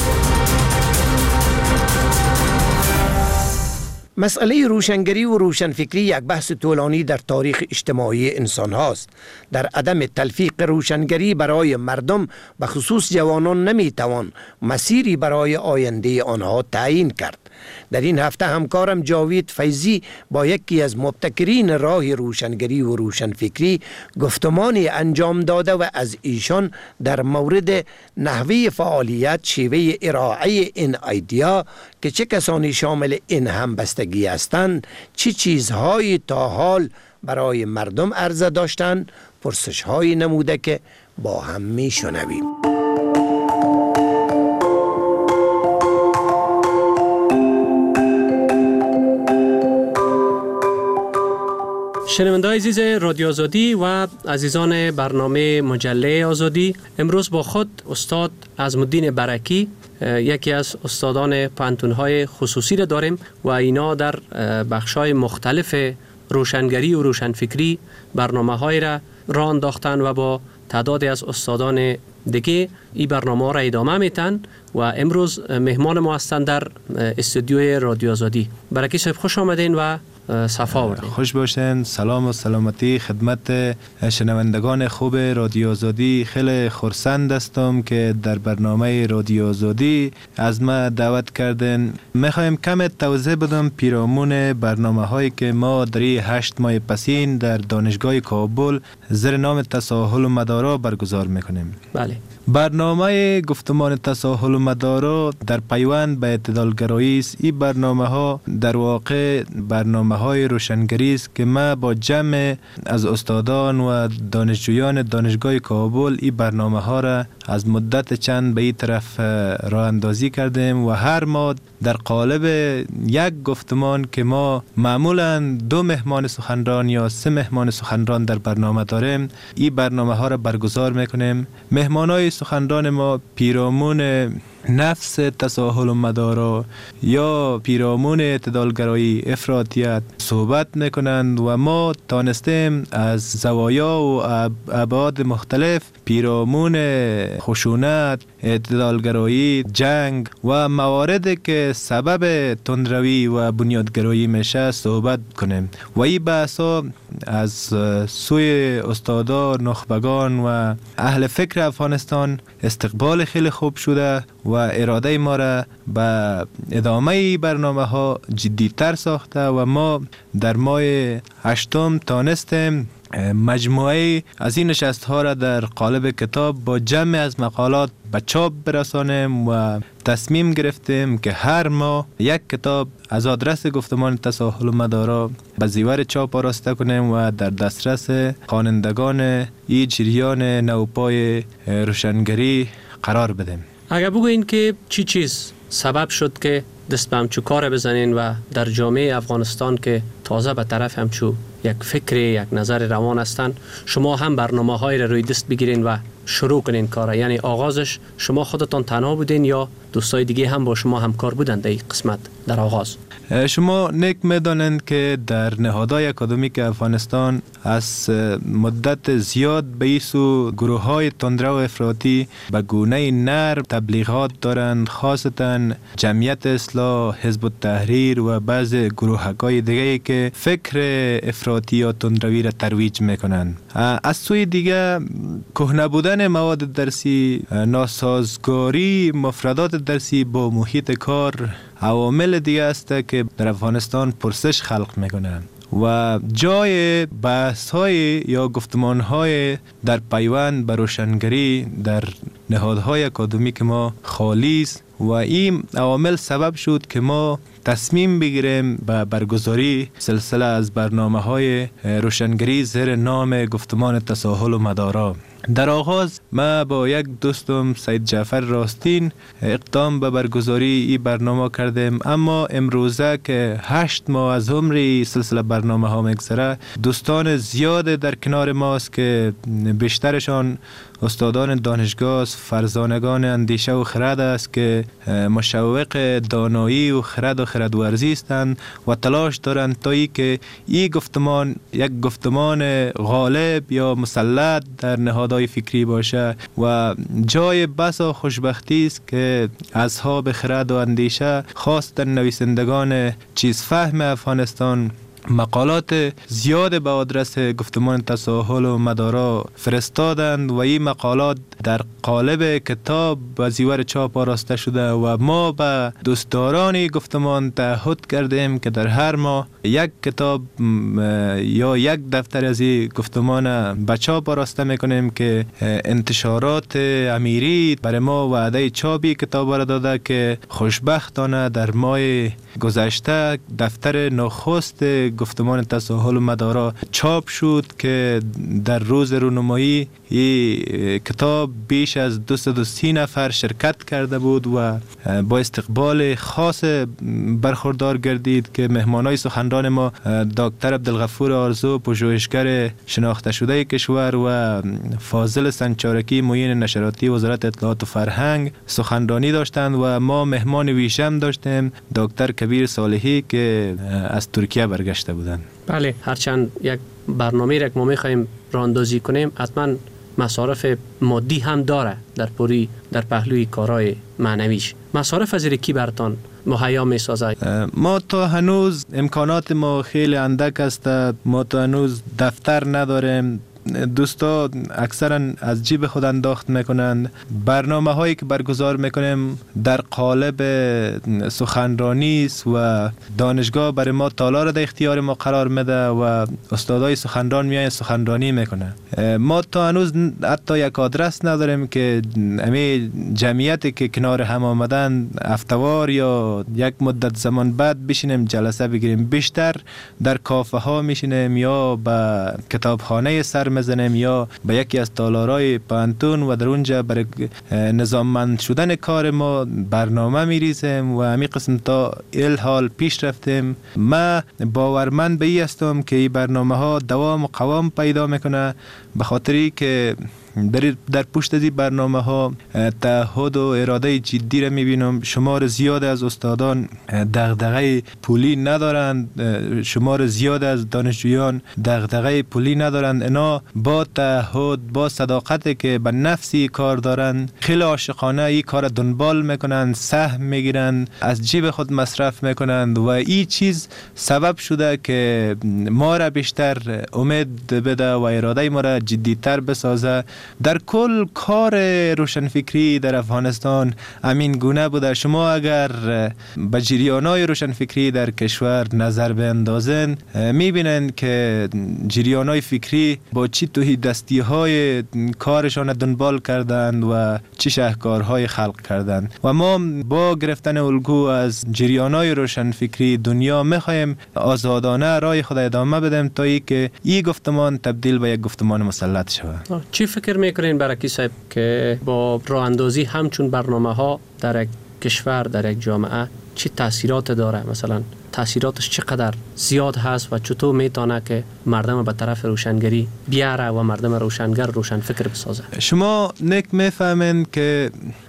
S8: مسئله روشنگری و روشنفکری یک بحث طولانی در تاریخ اجتماعی انسان هاست. در عدم تلفیق روشنگری برای مردم به خصوص جوانان نمیتوان مسیری برای آینده آنها تعیین کرد. در این هفته همکارم جاوید فیضی با یکی از مبتکرین راه روشنگری و روشنفکری گفتمانی انجام داده و از ایشان در مورد نحوه فعالیت، شیوه ارائه این ایدیا که چه کسانی شامل این همبستگی هستند، چه چیزهایی تا حال برای مردم عرضه داشتند، پرسش‌هایی نموده که با هم میشنویم.
S13: شنونده‌های عزیز رادیو آزادی و عزیزان برنامه مجله آزادی، امروز با خود استاد عظم‌الدین برکی، یکی از استادان پانتون‌های خصوصی را داریم و اینا در بخش‌های مختلف روشنگری و روشنفکری برنامه‌های را انداختن و با تعدادی از استادان دیگه این برنامه را ادامه میتن و امروز مهمان ما هستند در استودیوی رادیو آزادی. برکی صاحب خوش آمدین و صفا آوردین.
S14: خوش باشین. سلام و سلامتی خدمت شنوندگان خوب رادیو آزادی. خیلی خرسند هستم که در برنامه رادیو آزادی از ما دعوت کردین. میخوایم کم توضیح بدم پیرامون برنامه هایی که ما در 8 ماه پسین در دانشگاه کابل زیر نام تساهل و مدارا برگزار میکنیم.
S13: بله.
S14: برنامه گفتمان تساهل و مدارا در پیوند به اعتدالگرایی است. این برنامه ها در واقع برنامه های روشنگری است که ما با جمع از استادان و دانشجویان دانشگاه کابل این برنامه ها را از مدت چند به این طرف راه اندازی کردیم و هر ماه در قالب یک گفتمان که ما معمولا 2 مهمان سخنران یا 3 مهمان سخنران در برنامه داریم، این برنامه ها را برگزار میکنیم. مهمان های سخنران ما پیرامون نفس تساهل و مدارا یا پیرامون اعتدالگرایی افراطیت صحبت میکنند و ما تانستیم از زوایا و ابعاد مختلف پیرامون خشونت، اعتدالگرایی، جنگ و مواردی که سبب تندروی و بنیادگرایی میشه صحبت کنیم و این بحثا از سوی استادان، نخبگان و اهل فکر افغانستان استقبال خیلی خوب شده و اراده ما را به ادامه برنامه ها جدیتر ساخته و ما در ماه 8 تانستیم مجموعه از این نشست ها را در قالب کتاب با جمع از مقالات به چاپ برسانیم و تصمیم گرفتیم که هر ماه یک کتاب از آدرس گفتمان تساهل و مدارا به زیور چاپ آراسته کنیم و در دسترس خوانندگان این جریان نوپای روشنگری قرار بدیم.
S13: اگر بگوین که چی چیز سبب شد که دست به همچو کار بزنین و در جامعه افغانستان که تازه به طرف همچو یک فکر، یک نظر روان هستند، شما هم برنامه های را روی دست بگیرین و شروع کنین کار؟ یعنی آغازش شما خودتان تنها بودین یا دوستای دیگه هم با شما همکار بودند در این قسمت در آغاز؟
S14: شما نیک میدانند که در نهادهای اکادمیک افغانستان از مدت زیاد به ایسو گروه های تندرو افراطی به گونه نرم تبلیغات دارند، خاصتا جمعیت اصلاح، حزب التحریر و بعض گروه‌های دیگه که فکر افراطی یا تندروی را ترویج میکنند. از سوی دیگه کهنه بودن بودن مواد درسی، ناسازگاری مفردات درسی با محیط کار عوامل دیگه است که در افغانستان پرسش خلق میکنه و جای بحث های یا گفتمان های در پیوند به روشنگری در نهادهای اکادمیک ما خالی است و این عوامل سبب شد که ما تصمیم بگیریم به برگزاری سلسله از برنامه‌های روشنگری زیر نام گفتمان تساهل و مدارا. در آغاز ما با یک دوستم سید جعفر راستین اقدام به برگزاری این برنامه کردیم، اما امروزه که 8 ماه از عمر سلسله برنامه ها میگذره، دوستان زیاد در کنار ماست که بیشترشان استادان دانشگاه، فرزانگان اندیشه و خرد است که مشوق دانایی و خردورزی هستند و تلاش دارند تا ای که این گفتمان یک گفتمان غالب یا مسلط در نهادهای فکری باشه و جای بسا خوشبختی است که اصحاب خرد و اندیشه خاصتا نویسندگان چیزفهم افغانستان مقالات زیاد به آدرس گفتمان تساهل و مدارا فرستادند و این مقالات در قالب کتاب به زیور چاپ آراسته شده و ما به دوستداران گفتمان تعهد کردیم که در هر ماه یک کتاب یا یک دفتر از این گفتمان به چاپ آراسته میکنیم که انتشارات امیری برای ما وعده چاپی کتاب را داده که خوشبختانه در ماه گذشته دفتر نخست گفتمان تساهل و مدارا چاپ شد که در روز رونمایی این کتاب بیش از 230 نفر شرکت کرده بود و با استقبال خاص برخوردار گردید که مهمانای سخنران ما دکتر عبدالغفور آرزو، پژوهشگر شناخته شده کشور و فاضل سنجارکی، معین نشراتی وزارت اطلاعات و فرهنگ سخنرانی داشتند و ما مهمان ویژه داشتیم دکتر کبیر صالحی که از ترکیه برگشته بودند.
S13: بله، هرچند یک برنامه را که ما می‌خوایم راه‌اندازی کنیم حتما مصارف مادی هم داره در پهلوی کارهای معنویش. مصارف از کی برتان مهیا می‌سازه؟
S14: ما تا هنوز امکانات ما خیلی اندک است. ما تا هنوز دفتر نداریم. دوستا اکثرا از جیب خود انداخت میکنند. برنامه هایی که برگزار میکنیم در قالب سخنرانی است و دانشگاه برای ما تالار در اختیار ما قرار میده و استادای سخنران میاین سخنرانی میکنه. ما تا هنوز حتی یک آدرس نداریم که همه جمعیتی که کنار هم آمدن افتوار یا یک مدت زمان بعد بشینیم جلسه بگیریم. بیشتر در کافه ها میشینیم یا به کتابخانه سر میزنیم یا به یکی از تالارهای پانتون و در اونجا برای نظاممند شدن کار ما برنامه میریزیم و همین قسم تا الحال پیش رفتیم. ما باورمند به این هستم که این برنامه ها دوام و قوام پیدا میکنه، به خاطری که در پشت از این برنامه ها تعهد و اراده جدی را میبینم. شمار زیاد از استادان دغدغه پولی ندارند، شمار زیاد از دانشجویان دغدغه پولی ندارند. اینا با تعهد، با صداقت که به نفسی کار دارند، خیلی عاشقانه این کار دنبال میکنند، سهم میگیرند، از جیب خود مصرف میکنند و این چیز سبب شده که ما را بیشتر امید بده و اراده ما را جدیتر بسازه. در کل کار روشنفکری در افغانستان امین گونه بوده. شما اگر به جریانای روشنفکری در کشور نظر بیندازن میبینن که جریانای فکری با چی توهی دستی های کارشان دنبال کردند و چی شاهکارهای خلق کردند و ما با گرفتن الگو از جریانای روشنفکری دنیا میخوایم آزادانه راه خود ادامه بدیم تا ای که این گفتمان تبدیل به یک گفتمان مسلط شود.
S13: چی فکر میکنین برکی صاحب که با راه اندازی همچون برنامه ها در یک کشور، در یک جامعه چی تاثیرات داره؟ مثلا تاثیراتش چقدر زیاد هست و چطور میتونه که مردم به طرف روشنگری بیاره و مردم روشنگر روشن فکر بسازه؟
S14: شما نیک میفهمین که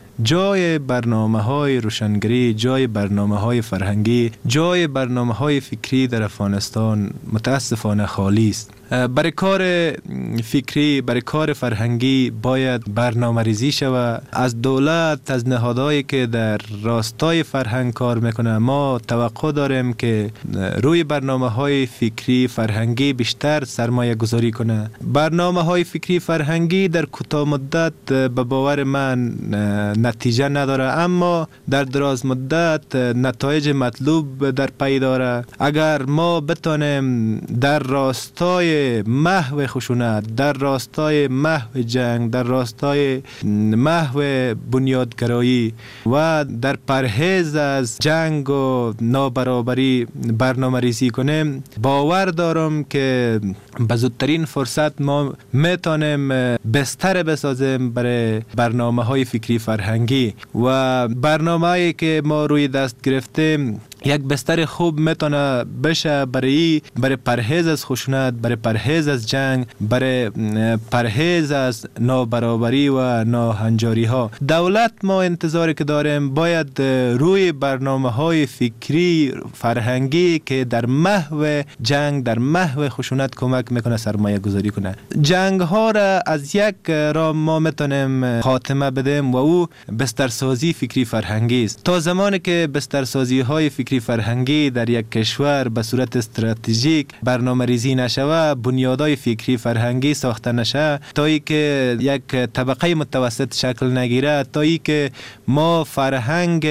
S14: جای برنامه های روشنگری، جای برنامه های فرهنگی، جای برنامه های فکری در افغانستان متاسفانه خالی است. برای کار فکری، برای کار فرهنگی باید برنامه‌ریزی شود. از دولت، از نهادهایی که در راستای فرهنگ کار میکنه، ما توقع داریم که روی برنامه‌های فکری فرهنگی بیشتر سرمایه گذاری کنه. برنامه‌های فکری فرهنگی در کوتاه مدت به باور من نتیجه نداره، اما در دراز مدت نتایج مطلوب در پی داره. اگر ما بتانیم در راستای محو خشونت، در راستای محو جنگ، در راستای محو بنیادگرایی و در پرهیز از جنگ و نابرابری برنامه ریزی کنیم، باور دارم که به زودترین فرصت ما میتونیم بستر بسازیم برای برنامه های فکری فرهنگی و برنامه‌ای که ما روی دست گرفتیم یک بستر خوب میتونه بشه برای پرهیز از خشونت، برای پرهیز از جنگ، برای پرهیز از نابرابری و ناهنجاری ها. دولت ما انتظاری که داریم باید روی برنامه‌های فکری فرهنگی که در محو جنگ، در محو خشونت کمک میکنه سرمایه گذاری کنه. جنگ ها را از یک راه ما میتونیم خاتمه بدیم و او بسترسازی فکری فرهنگی است. تا زمانی که بسترسازی های فکری فرهنگی در یک کشور به صورت استراتژیک برنامه ریزی نشود، بنیادهای فکری فرهنگی ساخته نشه، تا ای که یک طبقه متوسط شکل نگیره، تا ای که ما فرهنگ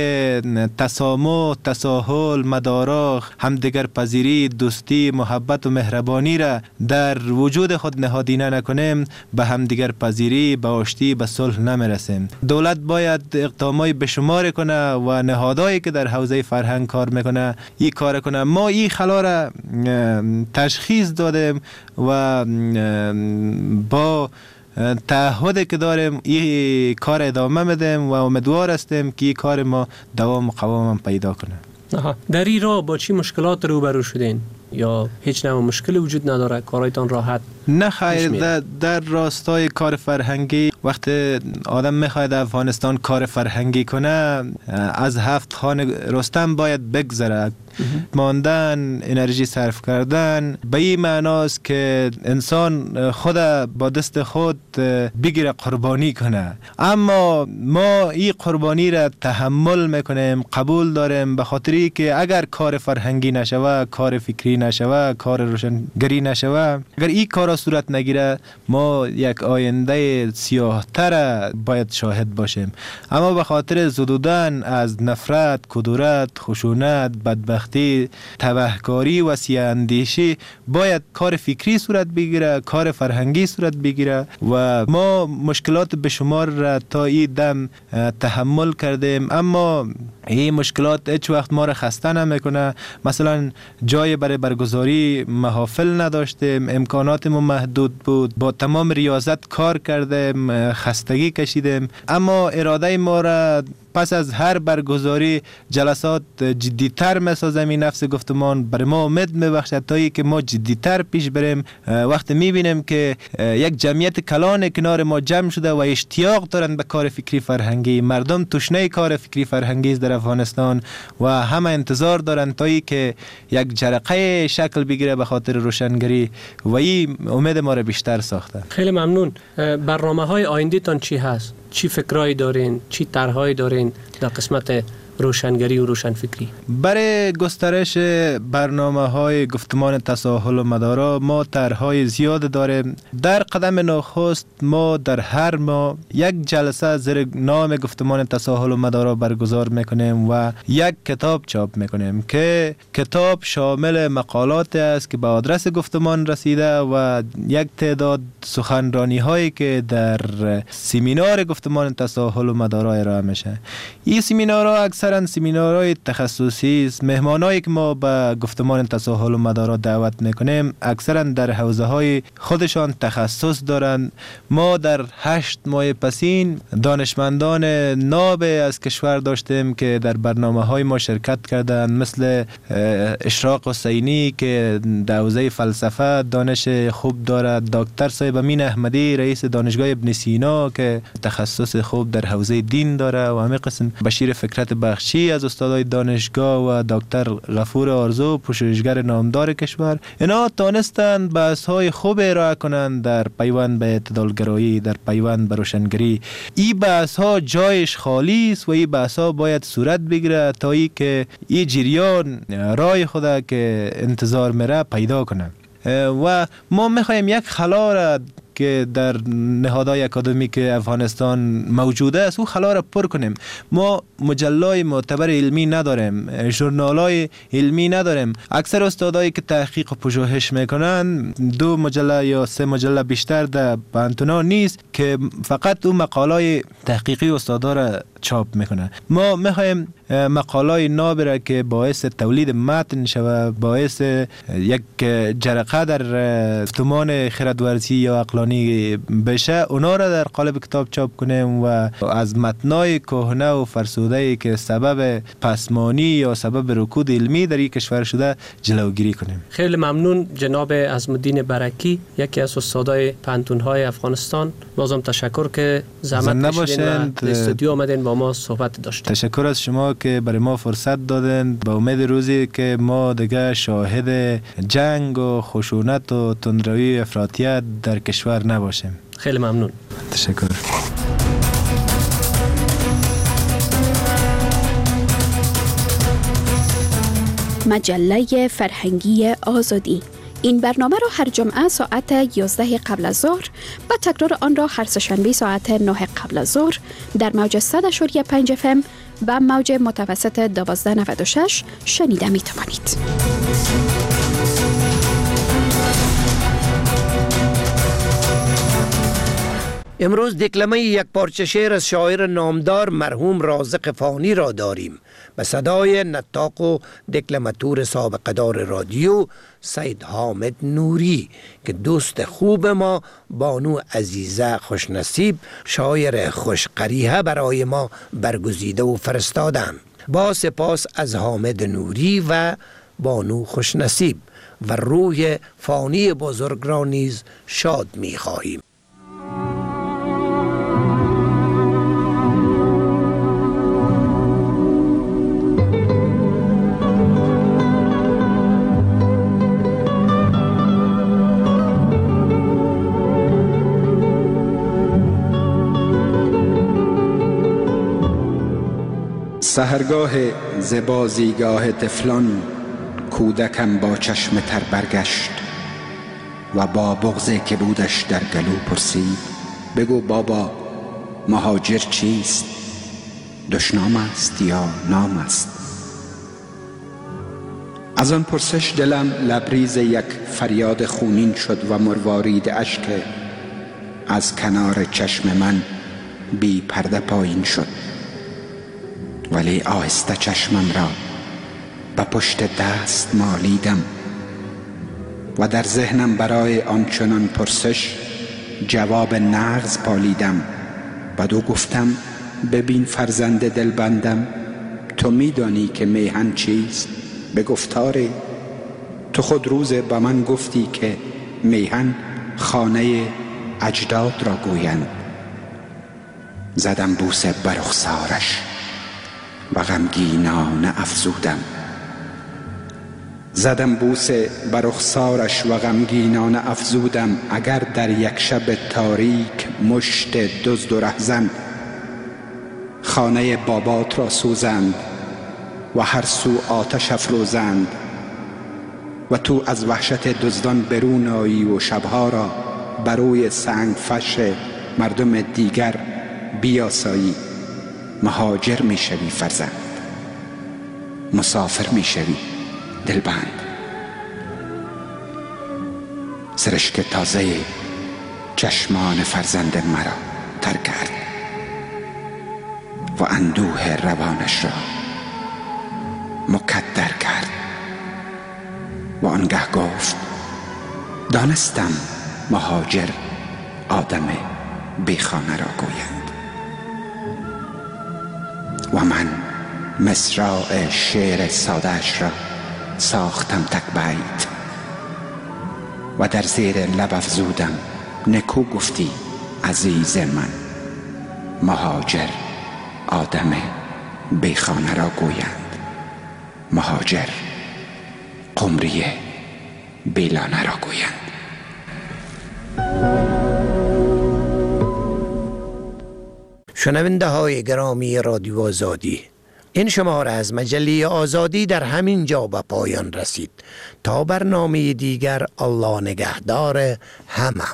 S14: تسامح، تساهل، مدارا، همدیگر پذیری، دوستی، محبت و مهربانی را در وجود خود نهادینه نکنیم، به همدیگر پذیری، به آشتی، به صلح نمیرسیم. دولت باید اقدامات بشمار کنه و نهادهایی که در حوزه فرهنگ کار میکنه این کار کنه. ما این خلا را تشخیص دادیم و با تعهدی که داریم این کار ادامه میدیم و امیدوار هستیم که این کار ما دوام و قوام پیدا کنه.
S13: در این راه با چی مشکلات روبرو شدین؟ یا هیچ نوع مشکلی وجود نداره؟ کارایتان راحت؟
S14: نه خیر، در راستای کار فرهنگی وقتی آدم میخواد افغانستان کار فرهنگی کنه، از 7 خان رستم باید بگذره. ماندن، انرژی صرف کردن به این معناست که انسان خود با دست خود بگیره قربانی کنه، اما ما این قربانی را تحمل میکنیم، قبول داریم، به خاطری که اگر کار فرهنگی نشوه، کار فکری نشوه، کار روشنگری نشوه، اگر این کارا صورت نگیره، ما یک آینده سیاه تر باید شاهد باشیم. اما به خاطر زدودن از نفرت، کدورت، خشونت، بدبختی، تبهکاری و سیاه‌اندیشی باید کار فکری صورت بگیره، کار فرهنگی صورت بگیره و ما مشکلات بشمار را تا این دم تحمل کردیم، اما این مشکلات هیچ وقت ما را خسته نمیکنه. مثلا جای برای برگزاری محافل نداشتیم، امکانات ما محدود بود، با تمام ریاضت کار کردیم، خستگی کشیدیم، اما اراده ما را پس از هر برگزاری جلسات جدیتر میسازم. این نفس گفتمان برای ما امید میبخشد تا ای که ما جدیتر پیش بریم. وقتی میبینیم که یک جمعیت کلان کنار ما جمع شده و اشتیاق دارن به کار فکری فرهنگی، مردم تشنه کار فکری فرهنگی است در افغانستان و همه انتظار دارن تا ای که یک جرقه شکل بگیره به خاطر روشنگری و این امید ما را بیشتر ساخته.
S13: خیلی ممنون. برنامه های آینده تان چی هست؟ چی فکرایی دارین؟ چی طرحهایی دارین در قسمت روشنگری و روشنفکری؟ برای
S14: گسترش برنامه‌های گفتمان تساهل و مدارا ما طرح‌های زیاد داریم. در قدم نخست ما در هر ماه یک جلسه زیر نام گفتمان تساهل و مدارا برگزار میکنیم و یک کتاب چاپ میکنیم که کتاب شامل مقالات است که به آدرس گفتمان رسیده و یک تعداد سخنرانی هایی که در سمینار گفتمان تساهل و مدارا ارائه میشه. این سمینارها اکثرا سمینارهای تخصصی است. مهمانایی که ما به گفتمان تساهل و مدارا دعوت میکنیم اکثرا در حوزه های خودشان تخصص دارند. ما در 8 ماه پسین دانشمندان ناب از کشور داشتیم که در برنامه های ما شرکت کردند، مثل اشراق حسینی که در حوزه فلسفه دانش خوب دارد، دکتر صاحب امین احمدی رئیس دانشگاه ابن سینا که تخصص خوب در حوزه دین داره و همین قسم بشیر فکرت بخشی از استادای دانشگاه و دکتر غفور آرزو پژوهشگر نامدار کشور، اینا تانستند بحث‌های خوب ارائه کنند در پیوند به اعتدالگرایی، در پیوند به روشنگری. این بحث‌ها جایش خالی است و این بحث‌ها باید صورت بگیره تا ای که این جریان رای خدا که انتظار میره پیدا کنه. و ما میخوایم یک خلا را که در نهادهای اکادمیک افغانستان موجوده است او خلا را پر کنیم. ما مجلای معتبر علمی نداریم، ژورنالای علمی نداریم. اکثر استادایی که تحقیق و پژوهش میکنن 2 مجله یا 3 مجله بیشتر در پانتونا نیست که فقط اون مقالای تحقیقی استادا را چاپ میکنه. ما میخوایم مقالای نابره که باعث تولید متن شوه، باعث یک جرقه در گفتمان خردورزی یا عقلانی بشه، اونا را در قالب کتاب چاپ کنیم و از متنای کهنه و فرسوده که سبب پسمانی یا سبب رکود علمی در این کشور شده جلوگیری کنیم.
S13: خیلی ممنون جناب عظم‌الدین برکی، یکی از استادای پانتون‌های افغانستان. بازم تشکر که زحمت کشیدین و استودیو آمدین با ما صحبت داشتین.
S14: تشکر از شما که برای ما فرصت دادن. با امید روزی که ما دیگه شاهد جنگ و خشونت و تندروی افراطیت در کشور نباشیم.
S13: خیلی ممنون.
S14: تشکر.
S15: مجله فرهنگی آزادی. این برنامه را هر جمعه ساعت 11 قبل از ظهر و تکرار آن را هر سه‌شنبه ساعت 9 قبل از ظهر در موج 100.5 FM و موج متوسط 1296 شنیده می توانید.
S8: امروز دکلمه یک پارچه شعر از شاعر نامدار مرحوم رازق فانی را داریم به صدای نطاق و دکلماتور سابقه‌دار رادیو سید حامد نوری که دوست خوب ما بانو عزیزه خوشنصیب شاعر خوشقریحه برای ما برگزیده و فرستادند. با سپاس از حامد نوری و بانو خوشنصیب و روح فانی بزرگ را نیز شاد می خواهیم.
S16: سحرگاه زبازیگاه طفلان کودکم با چشم تر برگشت و با بغضی که بودش در گلو پرسید بگو بابا مهاجر چیست؟ دشنام است یا نام است؟ از آن پرسش دلم لبریز یک فریاد خونین شد و مروارید اشک از کنار چشم من بی پرده پایین شد. ولی آهسته چشمم را به پشت دست مالیدم و در ذهنم برای آنچنان پرسش جواب نغز پالیدم. بعد گفتم ببین فرزند دلبندم، تو میدانی که میهن چیست؟ به گفتاری تو خود روز به من گفتی که میهن خانه اجداد را گویند. زدم بوسه بر رخسارش و غمگینانه افزودم. زدم بوسه بر رخسارش و غمگینانه افزودم. اگر در یک شب تاریک مشت دزد و رهزن خانه بابات را سوزند و هر سو آتش افروزند و تو از وحشت دزدان برون آیی و شبها را بروی سنگ فش مردم دیگر بیاسایی، مهاجر می شوی فرزند، مسافر می شوی دلبند. سرشک تازه چشمان فرزند مرا تر کرد و اندوه روانش را مکدر کرد و آنگه گفت دانستم مهاجر آدم بیخانه را گویند. و من مصرع شعر ساده‌اش را ساختم تک بیت و در زیر لب افزودم نکو گفتی عزیز من، مهاجر آدم بیخانه را گویند، مهاجر قمری بیلانه را گویند.
S8: شنونده های گرامی رادیو آزادی، این شماره از مجله آزادی در همین جا به پایان رسید. تا برنامه دیگر، الله نگهدار همه.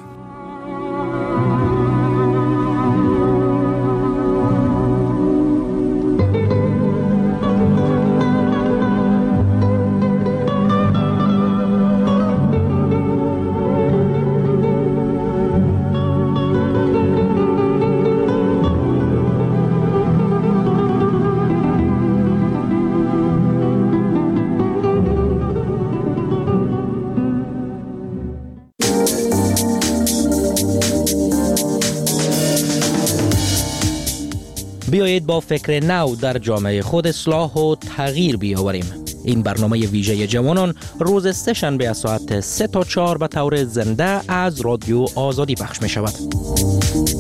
S12: بیایید با فکر نو در جامعه خود اصلاح و تغییر بیاوریم. این برنامه ویژه جوانان روز سه شنبه از ساعت 3 تا 4 به طور زنده از رادیو آزادی پخش می شود.